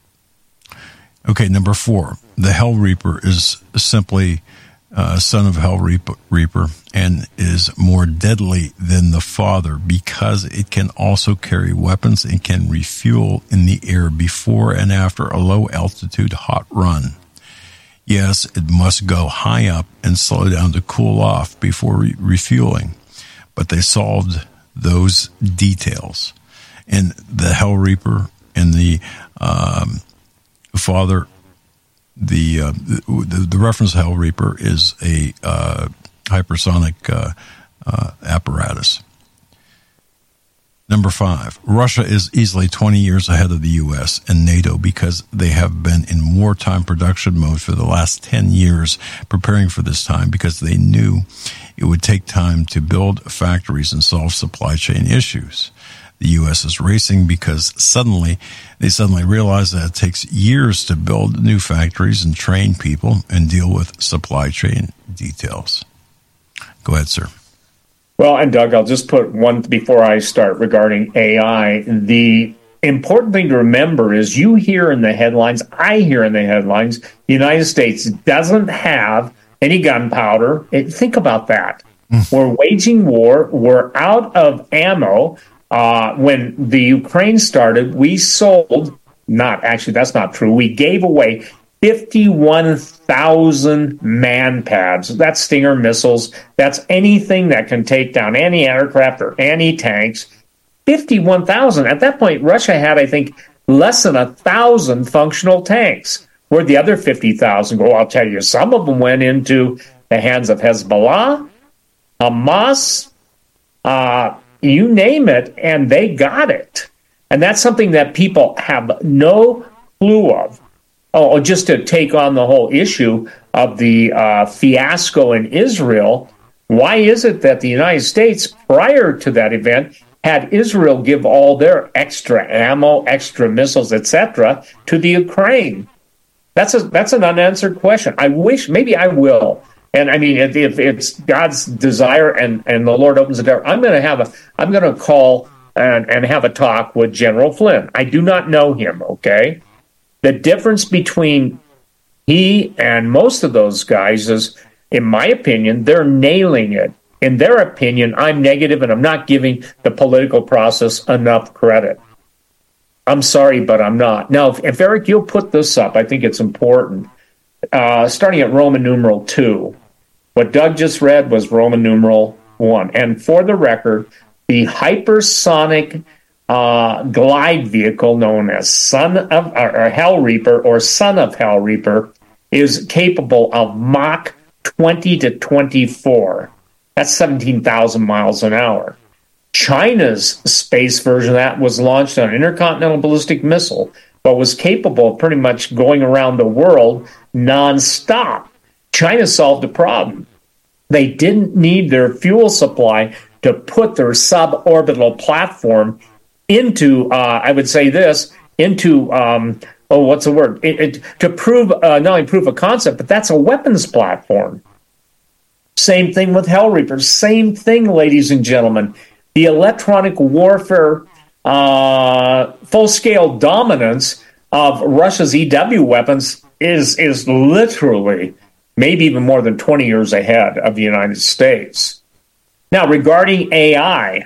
Okay, number four, the Hell Reaper is simply Uh, son of Hell Reaper, Reaper and is more deadly than the father because it can also carry weapons and can refuel in the air before and after a low altitude hot run. Yes, it must go high up and slow down to cool off before re- refueling, but they solved those details. And the Hell Reaper and the um, father The, uh, the the reference Hell Reaper is a uh, hypersonic uh, uh, apparatus. Number five, Russia is easily twenty years ahead of the U S and NATO because they have been in wartime production mode for the last ten years, preparing for this time because they knew it would take time to build factories and solve supply chain issues. The U S is racing because suddenly they suddenly realize that it takes years to build new factories and train people and deal with supply chain details. Go ahead, sir. Well, and Doug, I'll just put one before I start regarding A I. The important thing to remember is you hear in the headlines, I hear in the headlines, the United States doesn't have any gunpowder. Think about that. Mm. We're waging war. We're out of ammo. Uh, when the Ukraine started, we sold, not actually, that's not true. We gave away fifty-one thousand man-pads. That's Stinger missiles. That's anything that can take down anti-aircraft or anti-tanks. fifty-one thousand. At that point, Russia had, I think, less than one thousand functional tanks. Where'd the other fifty thousand go? I'll tell you, some of them went into the hands of Hezbollah, Hamas, uh, you name it, and they got it. And that's something that people have no clue of. Oh, just to take on the whole issue of the uh, fiasco in Israel, why is it that the United States, prior to that event, had Israel give all their extra ammo, extra missiles, et cetera, to the Ukraine? That's a that's an unanswered question. I wish, maybe I will. And I mean, if, if it's God's desire and, and the Lord opens the door, I'm going to have a, I'm going to call and, and have a talk with General Flynn. I do not know him. Okay, the difference between he and most of those guys is, in my opinion, they're nailing it. In their opinion, I'm negative, and I'm not giving the political process enough credit. I'm sorry, but I'm not. Now, if, if Eric, you'll put this up, I think it's important. Uh, starting at Roman numeral two. What Doug just read was Roman numeral one. And for the record, the hypersonic uh, glide vehicle known as Son of or, or Hell Reaper or Son of Hell Reaper is capable of Mach twenty to twenty-four. That's seventeen thousand miles an hour. China's space version of that was launched on an intercontinental ballistic missile, but was capable of pretty much going around the world nonstop. China solved the problem. They didn't need their fuel supply to put their suborbital platform into, uh, I would say this, into, um, oh, what's the word? It, it, to prove, uh, not only proof of concept, but that's a weapons platform. Same thing with Hell Reapers. Same thing, ladies and gentlemen. The electronic warfare uh, full-scale dominance of Russia's E W weapons is is literally maybe even more than twenty years ahead of the United States. Now, regarding A I,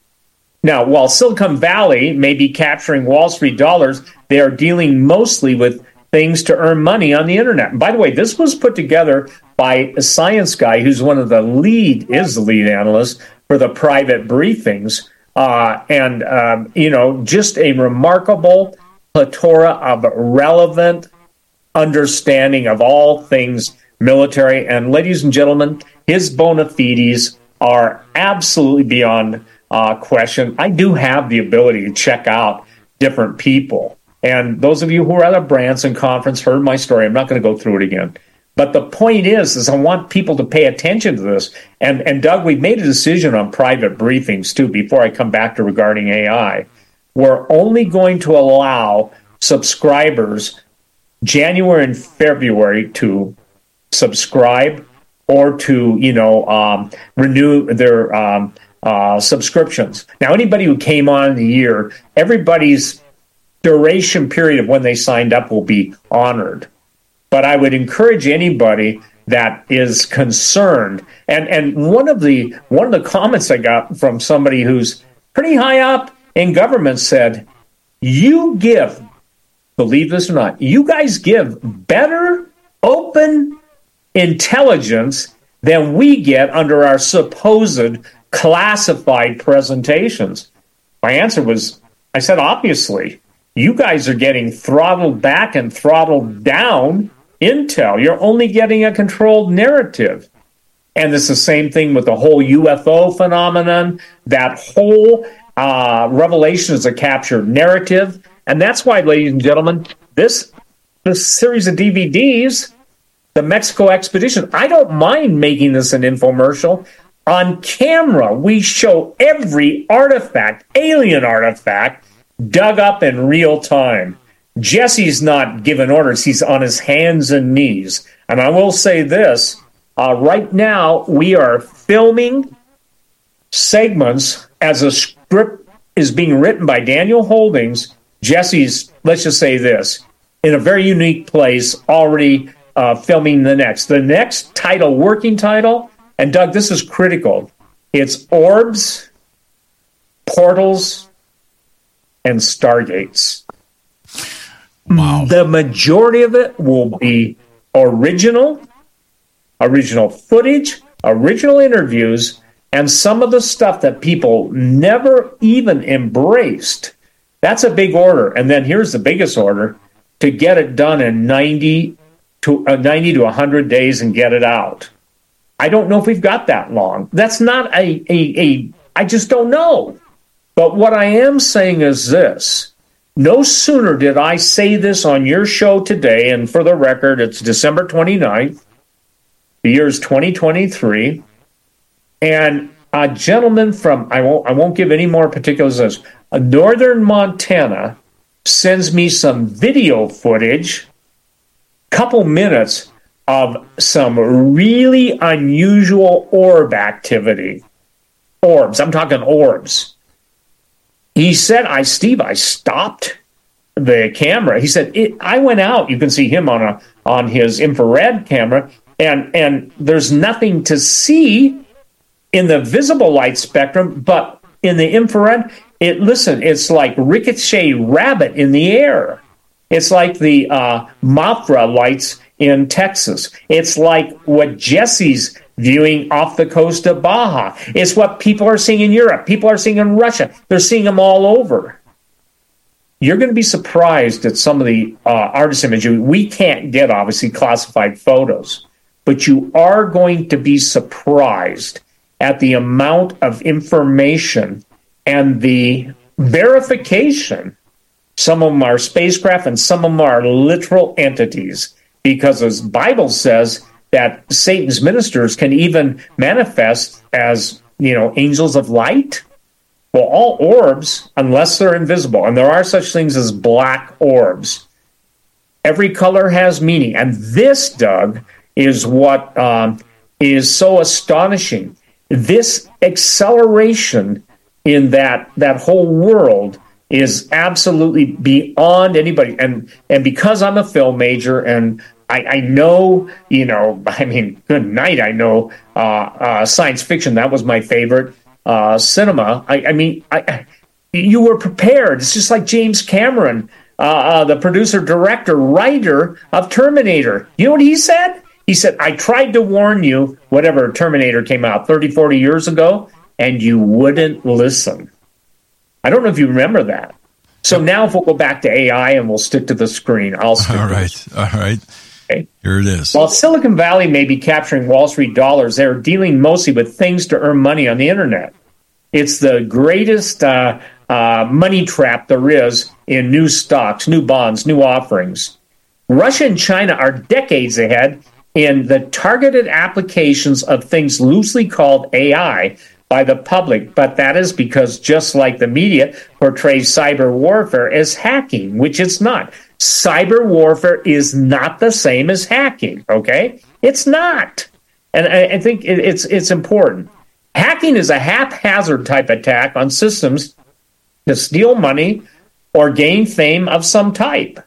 now, while Silicon Valley may be capturing Wall Street dollars, they are dealing mostly with things to earn money on the internet. And by the way, this was put together by a science guy who's one of the lead, is the lead analyst for the private briefings. Uh, and, um, you know, just a remarkable plethora of relevant understanding of all things military. And ladies and gentlemen, his bona fides are absolutely beyond uh, question. I do have the ability to check out different people. And those of you who are at a Branson conference heard my story. I'm not going to go through it again. But the point is, is I want people to pay attention to this. And, and Doug, we've made a decision on private briefings, too, before I come back to regarding A I. We're only going to allow subscribers January and February to subscribe or to, you know, um, renew their um, uh, subscriptions. Now, anybody who came on in the year, everybody's duration period of when they signed up will be honored. But I would encourage anybody that is concerned. And and one of the one of the comments I got from somebody who's pretty high up in government said, you give, believe this or not, you guys give better open intelligence than we get under our supposed classified presentations. My answer was, I said, obviously, you guys are getting throttled back and throttled down intel. You're only getting a controlled narrative. And it's the same thing with the whole U F O phenomenon. That whole uh, revelation is a captured narrative. And that's why, ladies and gentlemen, this, this series of D V Ds, the Mexico Expedition, I don't mind making this an infomercial. On camera, we show every artifact, alien artifact, dug up in real time. Jesse's not giving orders. He's on his hands and knees. And I will say this, uh, right now we are filming segments as a script is being written by Daniel Holdings. Jesse's, let's just say this, in a very unique place, already uh, filming the next. The next title, working title, and Doug, this is critical. It's Orbs, Portals, and Stargates. Wow. The majority of it will be original, original footage, original interviews, and some of the stuff that people never even embraced. That's a big order. And then here's the biggest order, to get it done in ninety to uh, ninety to one hundred days and get it out. I don't know if we've got that long. That's not a, a, a I just don't know. But what I am saying is this. No sooner did I say this on your show today, and for the record, it's December twenty-ninth, the year is twenty twenty-three, and a gentleman from, I won't, I won't give any more particulars of this, uh, northern Montana sends me some video footage, couple minutes of some really unusual orb activity. Orbs, I'm talking orbs. He said, I, Steve, I stopped the camera. He said, it, I went out. You can see him on a on his infrared camera, and, and there's nothing to see in the visible light spectrum, but in the infrared, it listen, it's like ricochet rabbit in the air. It's like the uh, Mothra lights in Texas. It's like what Jesse's viewing off the coast of Baja. It's what people are seeing in Europe. People are seeing in Russia. They're seeing them all over. You're going to be surprised at some of the uh, artist imagery. We can't get, obviously, classified photos, but you are going to be surprised at the amount of information and the verification. Some of them are spacecraft and some of them are literal entities, because as the Bible says, that Satan's ministers can even manifest as, you know, angels of light? Well, all orbs, unless they're invisible, and there are such things as black orbs, every color has meaning. And this, Doug, is what um, is so astonishing. This acceleration in that that whole world is absolutely beyond anybody. And and because I'm a film major and I, I know, you know, I mean, good night, I know uh, uh, science fiction. That was my favorite uh, cinema. I, I mean, I, you were prepared. It's just like James Cameron, uh, uh, the producer, director, writer of Terminator. You know what he said? He said, I tried to warn you, whatever Terminator came out thirty, forty years ago, and you wouldn't listen. I don't know if you remember that. So now if we'll go back to A I and we'll stick to the screen, I'll stick all to right, the all right. Okay. Here it is. While Silicon Valley may be capturing Wall Street dollars, they're dealing mostly with things to earn money on the internet. It's the greatest uh, uh, money trap there is in new stocks, new bonds, new offerings. Russia and China are decades ahead in the targeted applications of things loosely called A I by the public, but that is because just like the media portrays cyber warfare as hacking, which it's not. Cyber warfare is not the same as hacking, okay? It's not. And I, I think it, it's it's important. Hacking is a haphazard type attack on systems to steal money or gain fame of some type.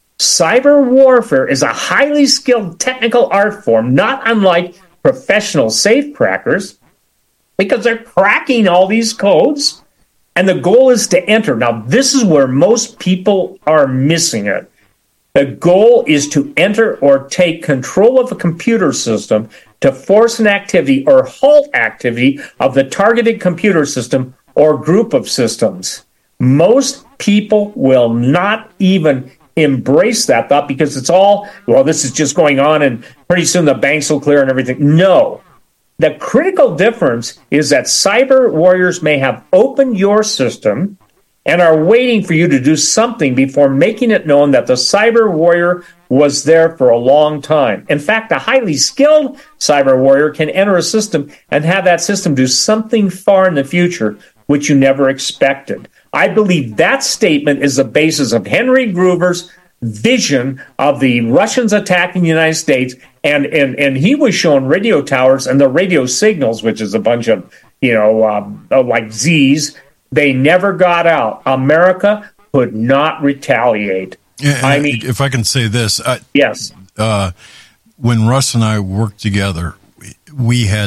Cyber warfare is a highly skilled technical art form, not unlike professional safecrackers, because they're cracking all these codes, and the goal is to enter. Now, this is where most people are missing it. The goal is to enter or take control of a computer system to force an activity or halt activity of the targeted computer system or group of systems. Most people will not even embrace that thought because it's all, well, this is just going on and pretty soon the banks will clear and everything. No. The critical difference is that cyber warriors may have opened your system and are waiting for you to do something before making it known that the cyber warrior was there for a long time. In fact, a highly skilled cyber warrior can enter a system and have that system do something far in the future which you never expected. I believe that statement is the basis of Henry Gruver's vision of the Russians attacking the United States, and and and he was showing radio towers and the radio signals, which is a bunch of, you know, um, like Z's. They never got out. America could not retaliate. And I mean, if I can say this, I, yes. Uh, when Russ and I worked together, we had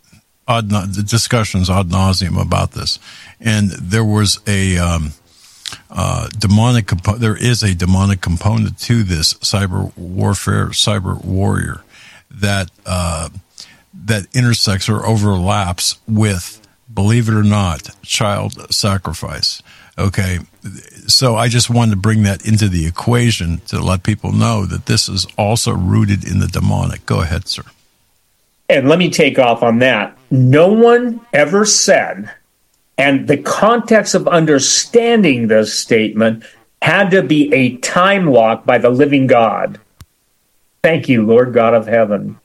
odd discussions ad nauseum about this, and there was a um, uh, demonic. Compo- there is a demonic component to this cyber warfare, cyber warrior that uh, that intersects or overlaps with, believe it or not, child sacrifice. Okay, so I just wanted to bring that into the equation to let people know that this is also rooted in the demonic. Go ahead, sir. And let me take off on that. No one ever said, and the context of understanding this statement had to be a time lock by the living God. Thank you, Lord God of heaven.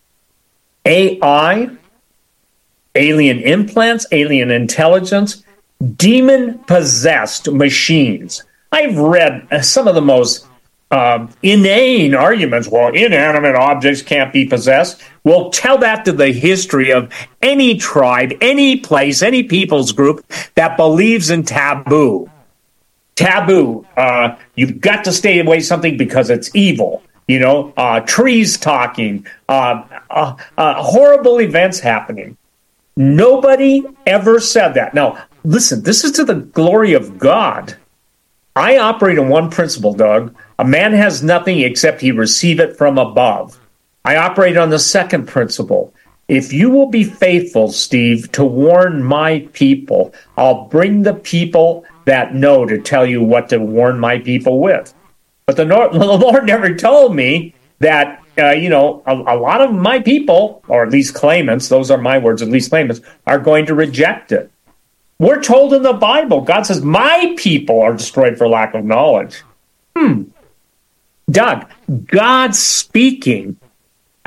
A I, alien implants, alien intelligence, demon-possessed machines. I've read some of the most uh, inane arguments. Well, inanimate objects can't be possessed. Well, tell that to the history of any tribe, any place, any people's group that believes in taboo. Taboo. Uh, you've got to stay away from something because it's evil. You know, uh, trees talking, uh, uh, uh, horrible events happening. Nobody ever said that. Now, listen, this is to the glory of God. I operate on one principle, Doug. A man has nothing except he receive it from above. I operate on the second principle. If you will be faithful, Steve, to warn my people, I'll bring the people that know to tell you what to warn my people with. But the Lord, the Lord never told me that, uh, you know, a, a lot of my people, or at least claimants, those are my words, at least claimants, are going to reject it. We're told in the Bible, God says, my people are destroyed for lack of knowledge. Hmm. Doug, God speaking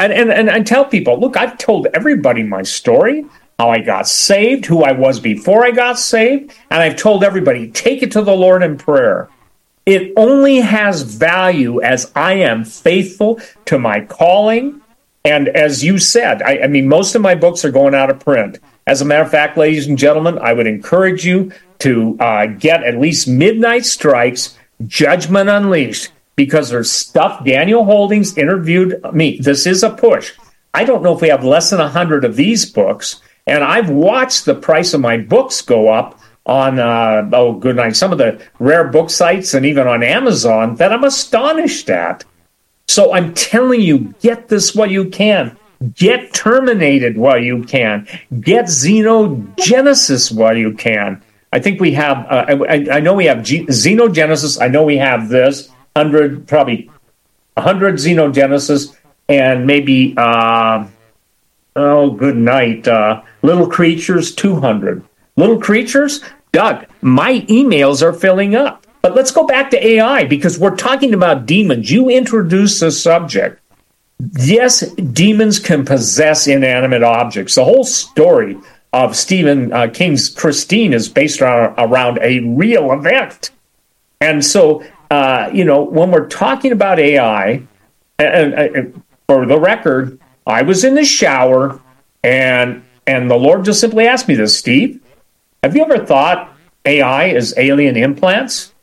And, and, and I tell people, look, I've told everybody my story, how I got saved, who I was before I got saved, and I've told everybody, take it to the Lord in prayer. It only has value as I am faithful to my calling. And as you said, I, I mean, most of my books are going out of print. As a matter of fact, ladies and gentlemen, I would encourage you to uh, get at least Midnight Strikes, Judgment Unleashed, because there's stuff. Daniel Holdings interviewed me. This is a push. I don't know if we have less than one hundred of these books, and I've watched the price of my books go up on, uh, oh, good night, some of the rare book sites and even on Amazon that I'm astonished at. So I'm telling you, get this while you can. Get Terminated while you can. Get Xenogenesis while you can. I think we have, uh, I, I know we have G- Xenogenesis. I know we have this, one hundred, probably one hundred Xenogenesis, and maybe, uh, oh, good night, uh, Little Creatures, two hundred. Little Creatures? Doug, my emails are filling up. But let's go back to A I, because we're talking about demons. You introduced the subject. Yes, demons can possess inanimate objects. The whole story of Stephen uh, King's Christine is based around, around a real event. And so, uh, you know, when we're talking about A I, and, and for the record, I was in the shower, and and the Lord just simply asked me this, Steve, have you ever thought A I is alien implants?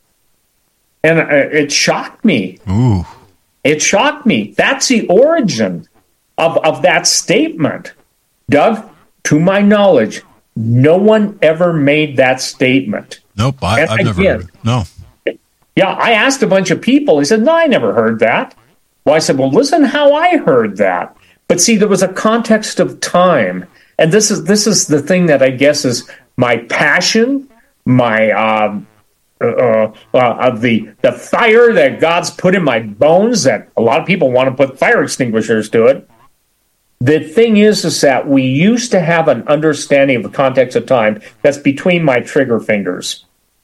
And it shocked me. Ooh. It shocked me. That's the origin of, of that statement. Doug, to my knowledge, no one ever made that statement. Nope, I, I've never heard it. No. Yeah, I asked a bunch of people. He said, no, I never heard that. Well, I said, well, listen how I heard that. But see, there was a context of time. And this is this is the thing that I guess is my passion, my um, uh, uh, of the the fire that God's put in my bones. That a lot of people want to put fire extinguishers to it. The thing is, is that we used to have an understanding of the context of time that's between my trigger fingers.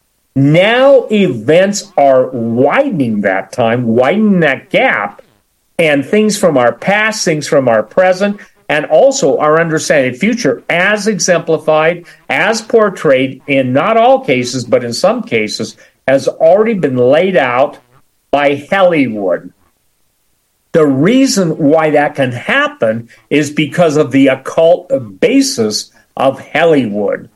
Now events are widening that time, widening that gap, and things from our past, things from our present, and also our understanding of future as exemplified, as portrayed in not all cases, but in some cases, has already been laid out by Hollywood. The reason why that can happen is because of the occult basis of Hollywood.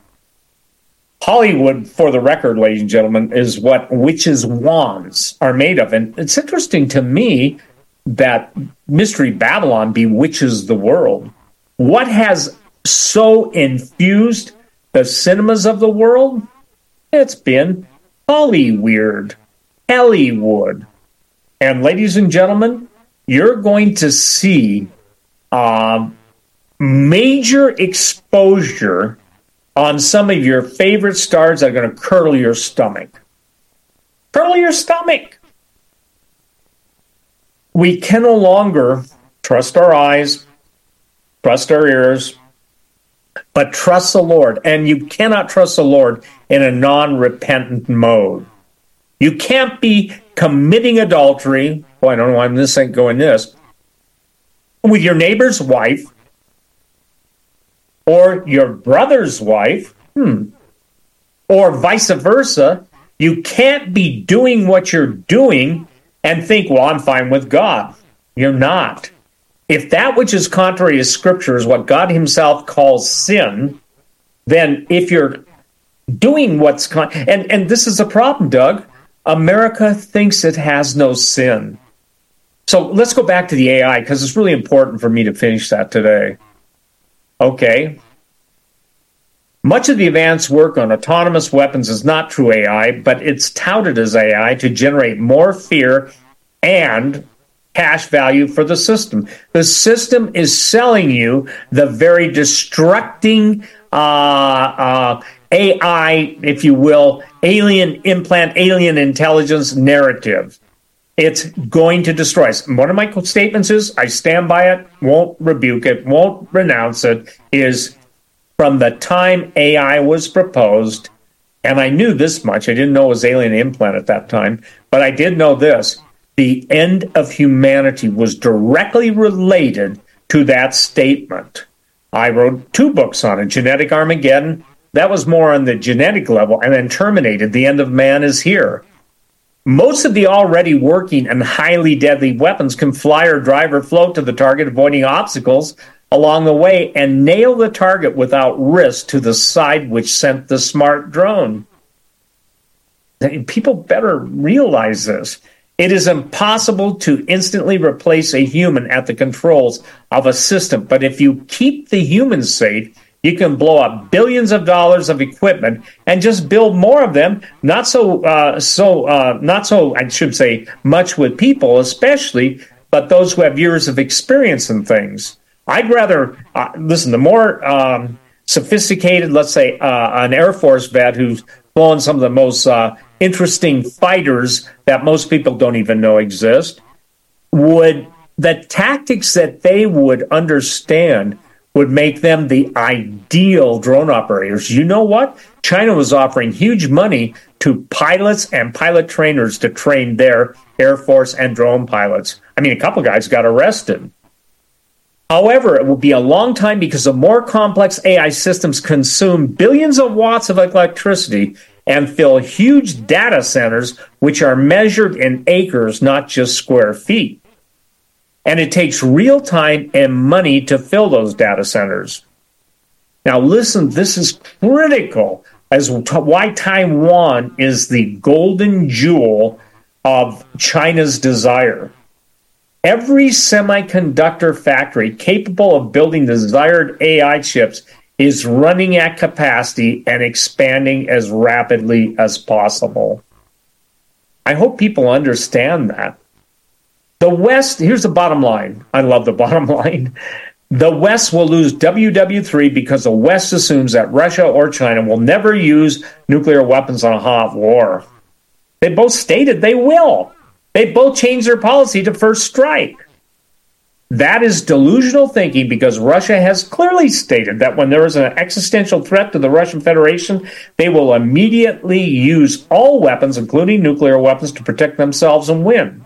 Hollywood, for the record, ladies and gentlemen, is what witches' wands are made of. And it's interesting to me that Mystery Babylon bewitches the world. What has so infused the cinemas of the world? It's been Hollyweird, Hollywood. And ladies and gentlemen, you're going to see um, major exposure on some of your favorite stars that are going to curdle your stomach. Curdle your stomach. We can no longer trust our eyes, trust our ears, but trust the Lord. And you cannot trust the Lord in a non-repentant mode. You can't be committing adultery. Well, I don't know why I'm this ain't going this. With your neighbor's wife or your brother's wife, hmm, or vice versa. You can't be doing what you're doing and think, well, I'm fine with God. You're not. If that which is contrary to Scripture is what God himself calls sin, then if you're doing what's... Con- and, and this is a problem, Doug. America thinks it has no sin. So let's go back to the A I, because it's really important for me to finish that today. Okay. Much of the advanced work on autonomous weapons is not true A I, but it's touted as A I to generate more fear and cash value for the system. The system is selling you the very destructing uh, uh, A I, if you will, alien implant, alien intelligence narrative. It's going to destroy us. And one of my statements is, I stand by it, won't rebuke it, won't renounce it, is from the time A I was proposed, and I knew this much, I didn't know it was alien implant at that time, but I did know this, the end of humanity was directly related to that statement. I wrote two books on it, Genetic Armageddon. That was more on the genetic level, and then Terminated, The End of Man is Here. Most of the already working and highly deadly weapons can fly or drive or float to the target, avoiding obstacles along the way and nail the target without risk to the side which sent the smart drone. People better realize this. It is impossible to instantly replace a human at the controls of a system, but if you keep the humans safe, you can blow up billions of dollars of equipment and just build more of them. Not so, uh, so, uh, not so. I should say much with people, especially, but those who have years of experience in things. I'd rather uh, listen. The more um, sophisticated, let's say, uh, an Air Force vet who's flown some of the most uh, interesting fighters that most people don't even know exist, would the tactics that they would understand would make them the ideal drone operators. You know what? China was offering huge money to pilots and pilot trainers to train their Air Force and drone pilots. I mean, a couple guys got arrested. However, it will be a long time because the more complex A I systems consume billions of watts of electricity and fill huge data centers, which are measured in acres, not just square feet. And it takes real time and money to fill those data centers. Now, listen, this is critical as to why Taiwan is the golden jewel of China's desire. Every semiconductor factory capable of building the desired A I chips is running at capacity and expanding as rapidly as possible. I hope people understand that. The West, here's the bottom line. I love the bottom line. The West will lose W W three because the West assumes that Russia or China will never use nuclear weapons on a hot war. They both stated they will. They both changed their policy to first strike. That is delusional thinking because Russia has clearly stated that when there is an existential threat to the Russian Federation, they will immediately use all weapons, including nuclear weapons, to protect themselves and win.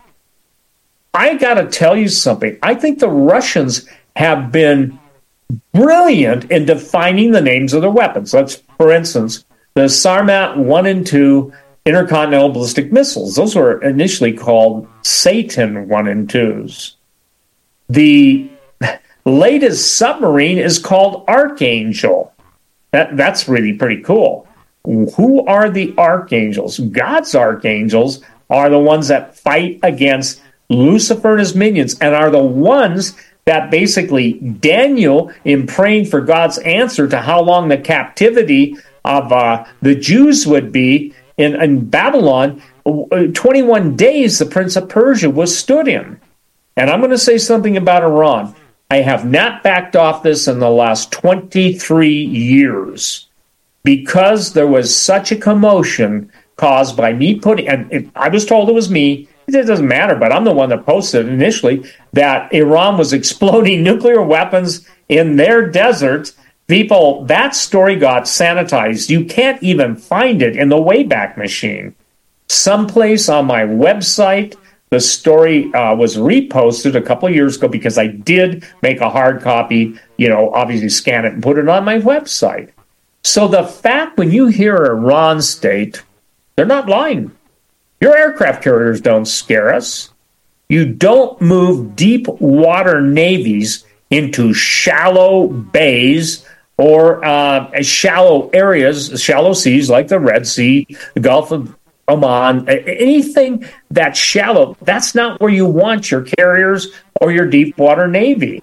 I got to tell you something. I think the Russians have been brilliant in defining the names of their weapons. Let's, for instance, the Sarmat one and two intercontinental ballistic missiles. Those were initially called Satan one and twos. The latest submarine is called Archangel. That, that's really pretty cool. Who are the archangels? God's archangels are the ones that fight against Lucifer and his minions and are the ones that basically Daniel, in praying for God's answer to how long the captivity of uh, the Jews would be in, in Babylon, twenty-one days the Prince of Persia withstood him. And I'm going to say something about Iran. I have not backed off this in the last twenty-three years because there was such a commotion caused by me putting, and it, I was told it was me, it doesn't matter, but I'm the one that posted initially that Iran was exploding nuclear weapons in their desert. People, that story got sanitized. You can't even find it in the Wayback Machine. Someplace on my website, the story uh, was reposted a couple of years ago because I did make a hard copy, you know, obviously scan it and put it on my website. So the fact when you hear Iran state, they're not lying. Your aircraft carriers don't scare us. You don't move deep water navies into shallow bays or uh, shallow areas, shallow seas like the Red Sea, the Gulf of Oman, anything that's shallow. That's not where you want your carriers or your deep water navy.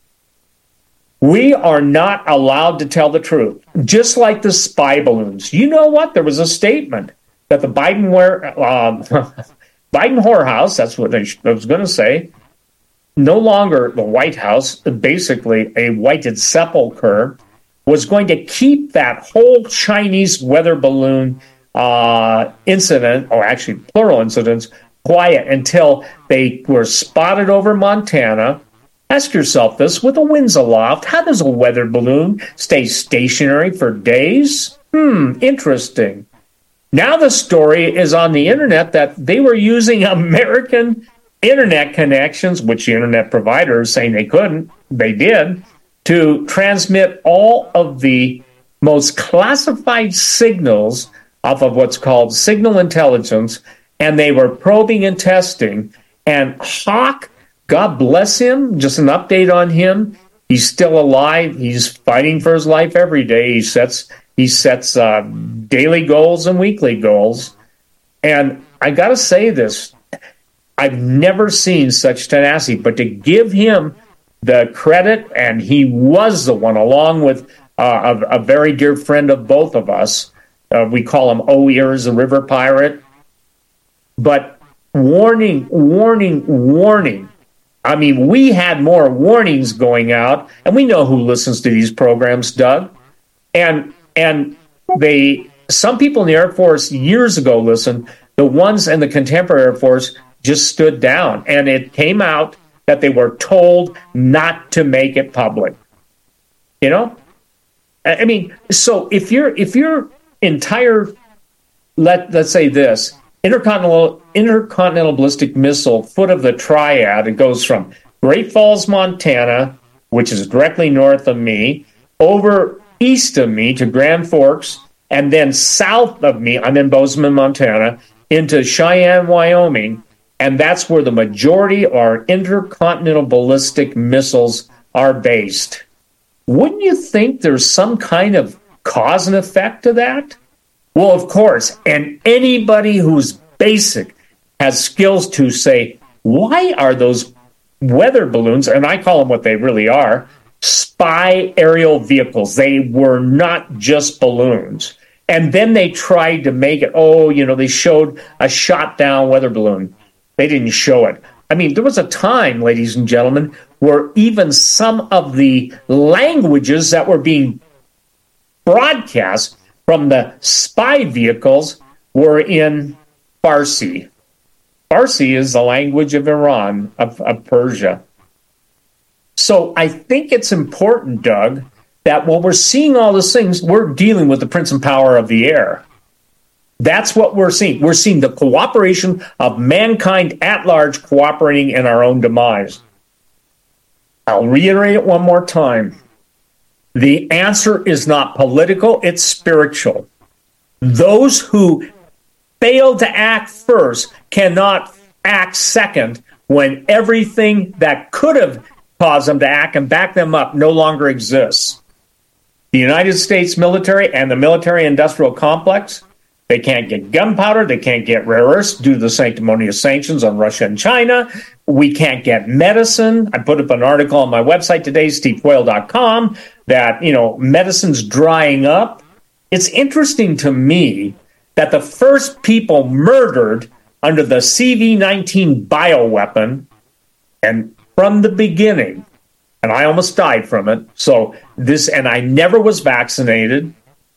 We are not allowed to tell the truth, just like the spy balloons. You know what? There was a statement that the Biden um, Biden whorehouse, that's what I was going to say, no longer the White House, basically a whited sepulcher, was going to keep that whole Chinese weather balloon uh, incident, or actually plural incidents, quiet until they were spotted over Montana. Ask yourself this, with the winds aloft, how does a weather balloon stay stationary for days? Hmm, interesting. Now the story is on the internet that they were using American internet connections, which the internet provider is saying they couldn't, they did, to transmit all of the most classified signals off of what's called signal intelligence, and they were probing and testing. And Hawk, God bless him, just an update on him. He's still alive. He's fighting for his life every day. He sets he sets uh, daily goals and weekly goals. And I got to say this, I've never seen such tenacity, but to give him the credit, and he was the one, along with uh, a, a very dear friend of both of us. Uh, we call him O-Ears, the river pirate. But warning, warning, warning. I mean, we had more warnings going out, and we know who listens to these programs, Doug. And and they, some people in the Air Force years ago listened. The ones in the contemporary Air Force just stood down, and it came out that they were told not to make it public. You know, I mean, so if you're if your entire let let's say this intercontinental intercontinental ballistic missile foot of the triad, it goes from Great Falls, Montana, which is directly north of me, over east of me to Grand Forks, and then south of me, I'm in Bozeman, Montana, into Cheyenne, Wyoming. And that's where the majority of our intercontinental ballistic missiles are based. Wouldn't you think there's some kind of cause and effect to that? Well, of course. And anybody who's basic has skills to say, why are those weather balloons, and I call them what they really are, spy aerial vehicles? They were not just balloons. And then they tried to make it, oh, you know, they showed a shot down weather balloon. They didn't show it. I mean, there was a time, ladies and gentlemen, where even some of the languages that were being broadcast from the spy vehicles were in Farsi. Farsi is the language of Iran, of, of Persia. So I think it's important, Doug, that when we're seeing all these things, we're dealing with the prince and power of the air. That's what we're seeing. We're seeing the cooperation of mankind at large cooperating in our own demise. I'll reiterate it one more time. The answer is not political, it's spiritual. Those who fail to act first cannot act second when everything that could have caused them to act and back them up no longer exists. The United States military and the military-industrial complex, they can't get gunpowder. They can't get rare earths due to the sanctimonious sanctions on Russia and China. We can't get medicine. I put up an article on my website today, steve quayle dot com, that, you know, medicine's drying up. It's interesting to me that the first people murdered under the C V nineteen bioweapon, and from the beginning, and I almost died from it. So this, and I never was vaccinated.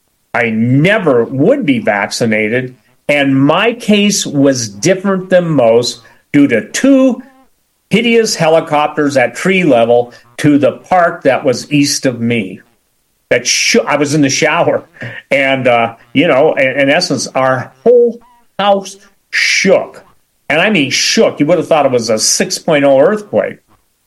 I never would be vaccinated, and my case was different than most due to two hideous helicopters at tree level to the park that was east of me. That sh- I was in the shower, and, uh, you know, in, in essence, our whole house shook. And I mean shook. You would have thought it was a six point oh earthquake.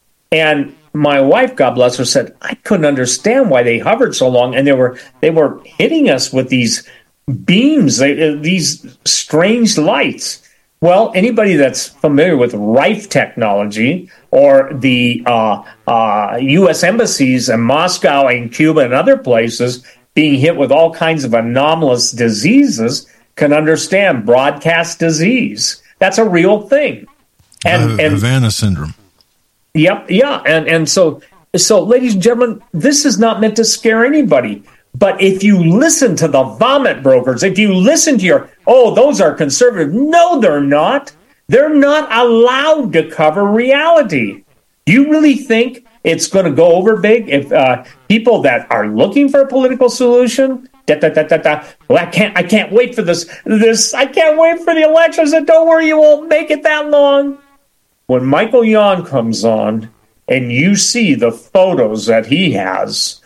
And my wife, God bless her, said, I couldn't understand why they hovered so long, and they were they were hitting us with these beams, they, these strange lights. Well, anybody that's familiar with Rife technology or the uh, uh, U S embassies in Moscow and Cuba and other places being hit with all kinds of anomalous diseases can understand broadcast disease. That's a real thing. And, uh, and Havana syndrome. Yep, yeah, and and so so, ladies and gentlemen, this is not meant to scare anybody. But if you listen to the vomit brokers, if you listen to your, oh, those are conservative. No, they're not. They're not allowed to cover reality. Do you really think it's going to go over big if uh, people that are looking for a political solution? Da, da, da, da, da, well, I can't. I can't wait for this. This. I can't wait for the elections. And don't worry, you won't make it that long. When Michael Yon comes on and you see the photos that he has,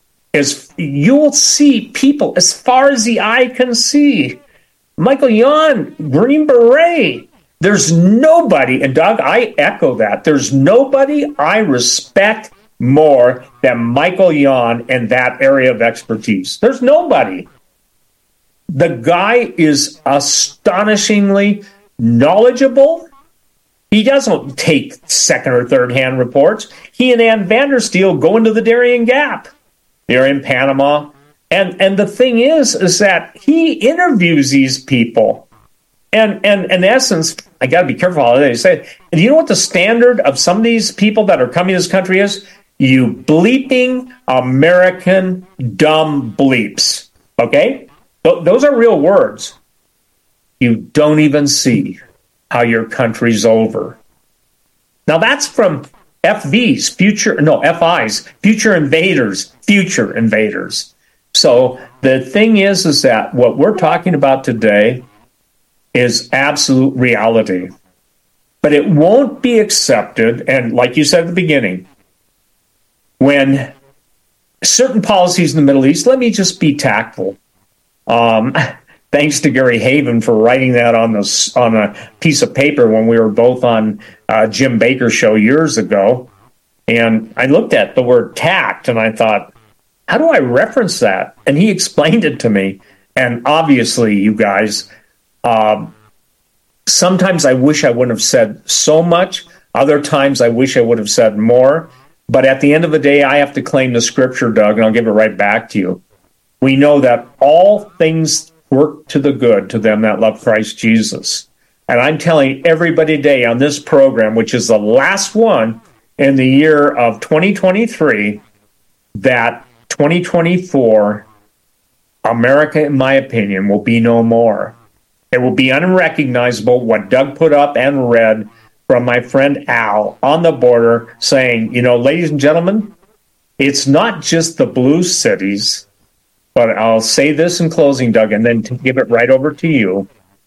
is you'll see people as far as the eye can see. Michael Yon, Green Beret, There's nobody, and Doug, I echo that. There's nobody I respect more than Michael Yon in that area of expertise. There's nobody. The guy is astonishingly knowledgeable. He doesn't take second or third hand reports. He and Ann Vandersteel go into the Darien Gap. They're in Panama. And and the thing is, is that he interviews these people. And, and in essence, I got to be careful how I say it. And you know what the standard of some of these people that are coming to this country is? You bleeping American dumb bleeps. Okay? Th- those are real words. You don't even see how your country's over. Now that's from F Vs, future, no, F Is, future invaders, future invaders. So the thing is, is that what we're talking about today is absolute reality. But it won't be accepted, and like you said at the beginning, when certain policies in the Middle East, let me just be tactful. Um, thanks to Gary Haven for writing that on this on a piece of paper when we were both on uh, Jim Baker's show years ago. And I looked at the word tact, and I thought, how do I reference that? And he explained it to me. And obviously, you guys, um, sometimes I wish I wouldn't have said so much. Other times I wish I would have said more. But at the end of the day, I have to claim the scripture, Doug, and I'll give it right back to you. We know that all things work to the good to them that love Christ Jesus. And I'm telling everybody today on this program, which is the last one in the year of twenty twenty-three, that twenty twenty-four, America, in my opinion, will be no more. It will be unrecognizable. What Doug put up and read from my friend Al on the border saying, you know, ladies and gentlemen, it's not just the blue cities, but I'll say this in closing, Doug, and then to give it right over to you.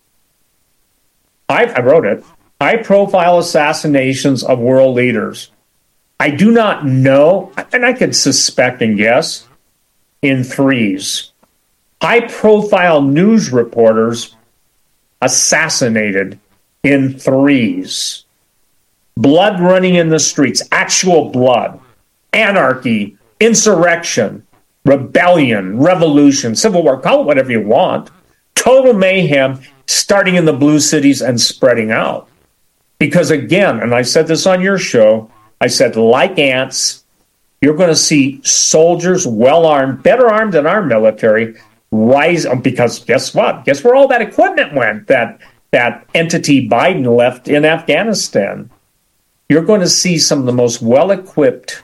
I, I wrote it. High-profile assassinations of world leaders. I do not know, and I could suspect and guess, in threes. High-profile news reporters assassinated in threes. Blood running in the streets, actual blood, anarchy, insurrection, rebellion, revolution, civil war, call it whatever you want. Total mayhem starting in the blue cities and spreading out. Because again, and I said this on your show, I said, like ants, you're going to see soldiers well-armed, better armed than our military, rise, because guess what? Guess where all that equipment went, that, that entity Biden left in Afghanistan. You're going to see some of the most well-equipped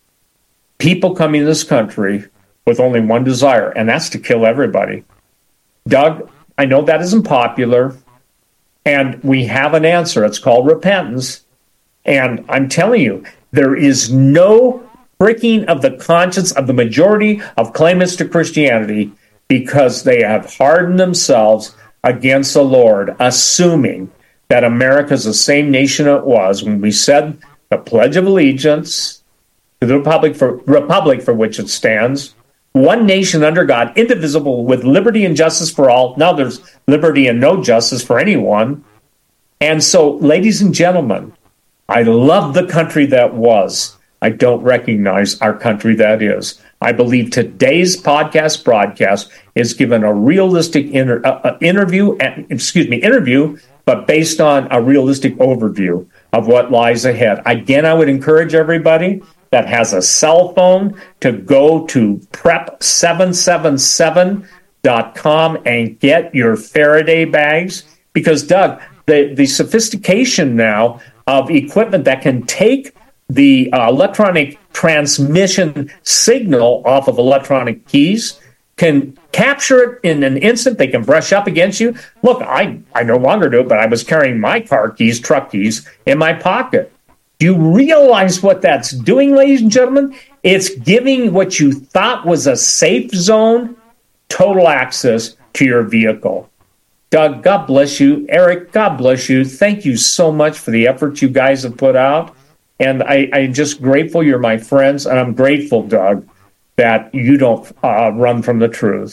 people coming to this country with only one desire, and that's to kill everybody. Doug, I know that isn't popular, and we have an answer. It's called repentance. And I'm telling you, there is no pricking of the conscience of the majority of claimants to Christianity because they have hardened themselves against the Lord, assuming that America is the same nation it was when we said the Pledge of Allegiance to the Republic for, Republic for which it stands, one nation under God, indivisible, with liberty and justice for all. Now there's liberty and no justice for anyone. And so, ladies and gentlemen, I love the country that was. I don't recognize our country that is. I believe today's podcast broadcast is given a realistic inter, uh, interview, and, excuse me, interview, but based on a realistic overview of what lies ahead. Again, I would encourage everybody that has a cell phone to go to prep seven seven seven dot com and get your Faraday bags. Because, Doug, the, the sophistication now of equipment that can take the uh, electronic transmission signal off of electronic keys, can capture it in an instant. They can brush up against you. Look, I, I no longer do it, but I was carrying my car keys, truck keys, in my pocket. Do you realize what that's doing, ladies and gentlemen? It's giving what you thought was a safe zone total access to your vehicle. Doug, God bless you. Eric, God bless you. Thank you so much for the effort you guys have put out. And I, I'm just grateful you're my friends, and I'm grateful, Doug, that you don't uh, run from the truth.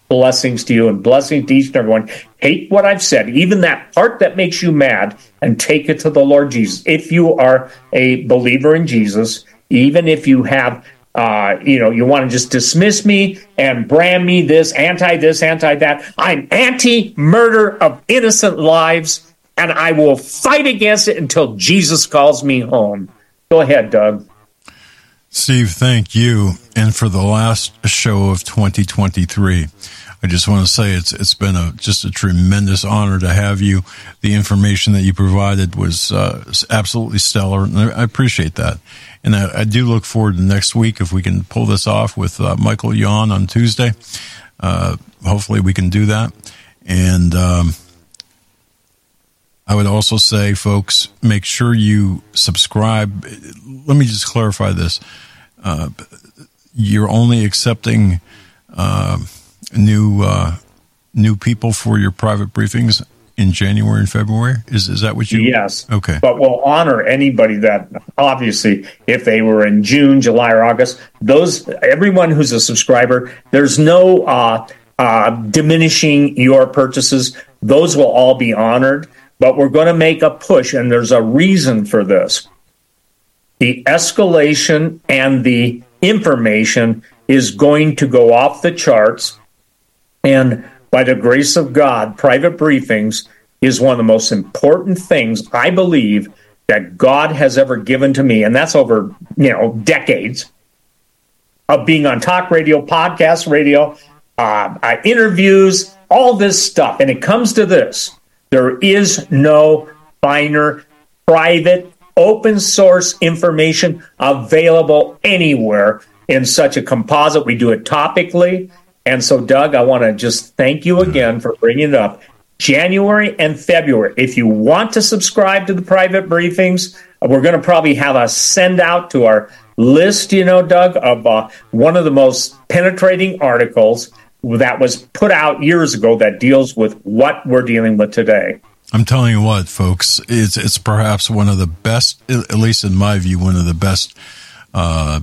blessings to you and blessings to each and everyone. Take what I've said, even that part that makes you mad, and take it to the Lord Jesus. If you are a believer in Jesus, even if you have, uh, you know, you want to just dismiss me and brand me this, anti this, anti that, I'm anti-murder of innocent lives, and I will fight against it until Jesus calls me home. Go ahead, Doug. Steve, thank you. And for the last show of twenty twenty-three, I just want to say it's it's been a just a tremendous honor to have you. The information that you provided was uh, absolutely stellar, and I appreciate that. And I, I do look forward to next week if we can pull this off with uh, Michael Yon on Tuesday. Uh, hopefully we can do that. And um, I would also say, folks, make sure you subscribe. Let me just clarify this. Uh, you're only accepting uh, new uh, new people for your private briefings in January and February? Is is that what you... Yes. Okay. But we'll honor anybody that, obviously, if they were in June, July, or August, those, everyone who's a subscriber, there's no uh, uh, diminishing your purchases. Those will all be honored. But we're going to make a push, and there's a reason for this. The escalation and the information is going to go off the charts, and by the grace of God, private briefings is one of the most important things, I believe, that God has ever given to me, and that's over, you know, decades of being on talk radio, podcast radio, uh, uh, interviews, all this stuff. And it comes to this. There is no finer, private, open source information available anywhere in such a composite. We do it topically. And so, Doug, I want to just thank you again for bringing it up. January and February, if you want to subscribe to the private briefings, we're going to probably have a send out to our list, you know, Doug, of uh, one of the most penetrating articles that was put out years ago that deals with what we're dealing with today. I'm telling you what, folks, it's it's perhaps one of the best, at least in my view, one of the best uh,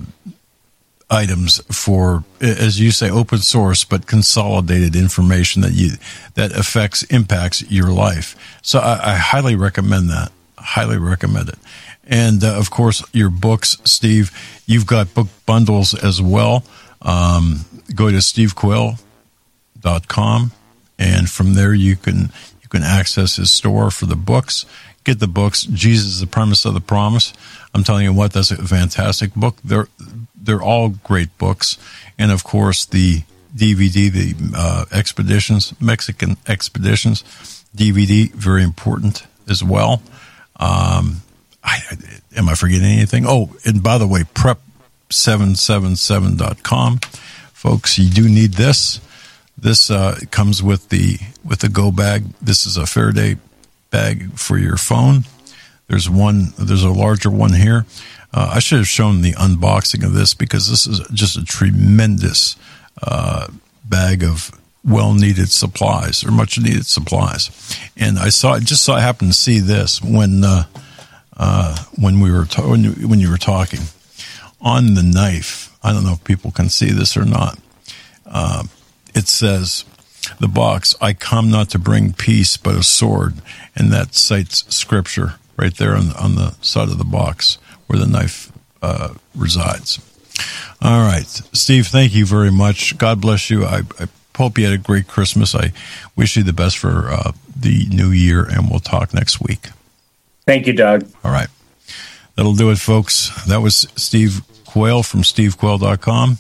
items for, as you say, open source, but consolidated information that you that affects, impacts your life. So I, I highly recommend that. Highly recommend it. And uh, of course, your books, Steve. You've got book bundles as well. Um, go to steve quayle dot com, and from there you can you can access his store for the books. Get the books. Jesus is the premise of the promise. I'm telling you what, that's a fantastic book. They're they're all great books, and of course the D V D, the uh, expeditions, Mexican expeditions D V D, very important as well. Um, I, am I forgetting anything? Oh, and by the way, prep seven seven seven dot com, folks. You do need this. This uh, comes with the with the Go bag. This is a Faraday bag for your phone. There's one. There's a larger one here. Uh, I should have shown the unboxing of this because this is just a tremendous uh, bag of well-needed supplies or much-needed supplies. And I saw just so I happened to see this when uh, uh, when we were ta- when, you, when you were talking on the knife. I don't know if people can see this or not. Uh, It says, the box, I come not to bring peace, but a sword. And that cites scripture right there on, on the side of the box where the knife uh, resides. All right. Steve, thank you very much. God bless you. I, I hope you had a great Christmas. I wish you the best for uh, the new year, and we'll talk next week. Thank you, Doug. All right. That'll do it, folks. That was Steve Quayle from steve quayle dot com.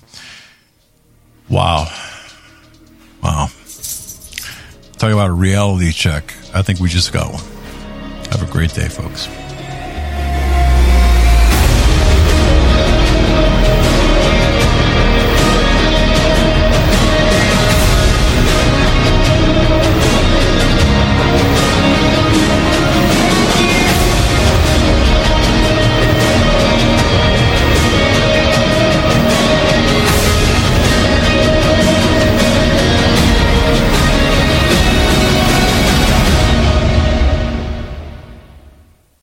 Wow. Wow. Talk about a reality check. I think we just got one. Have a great day, folks.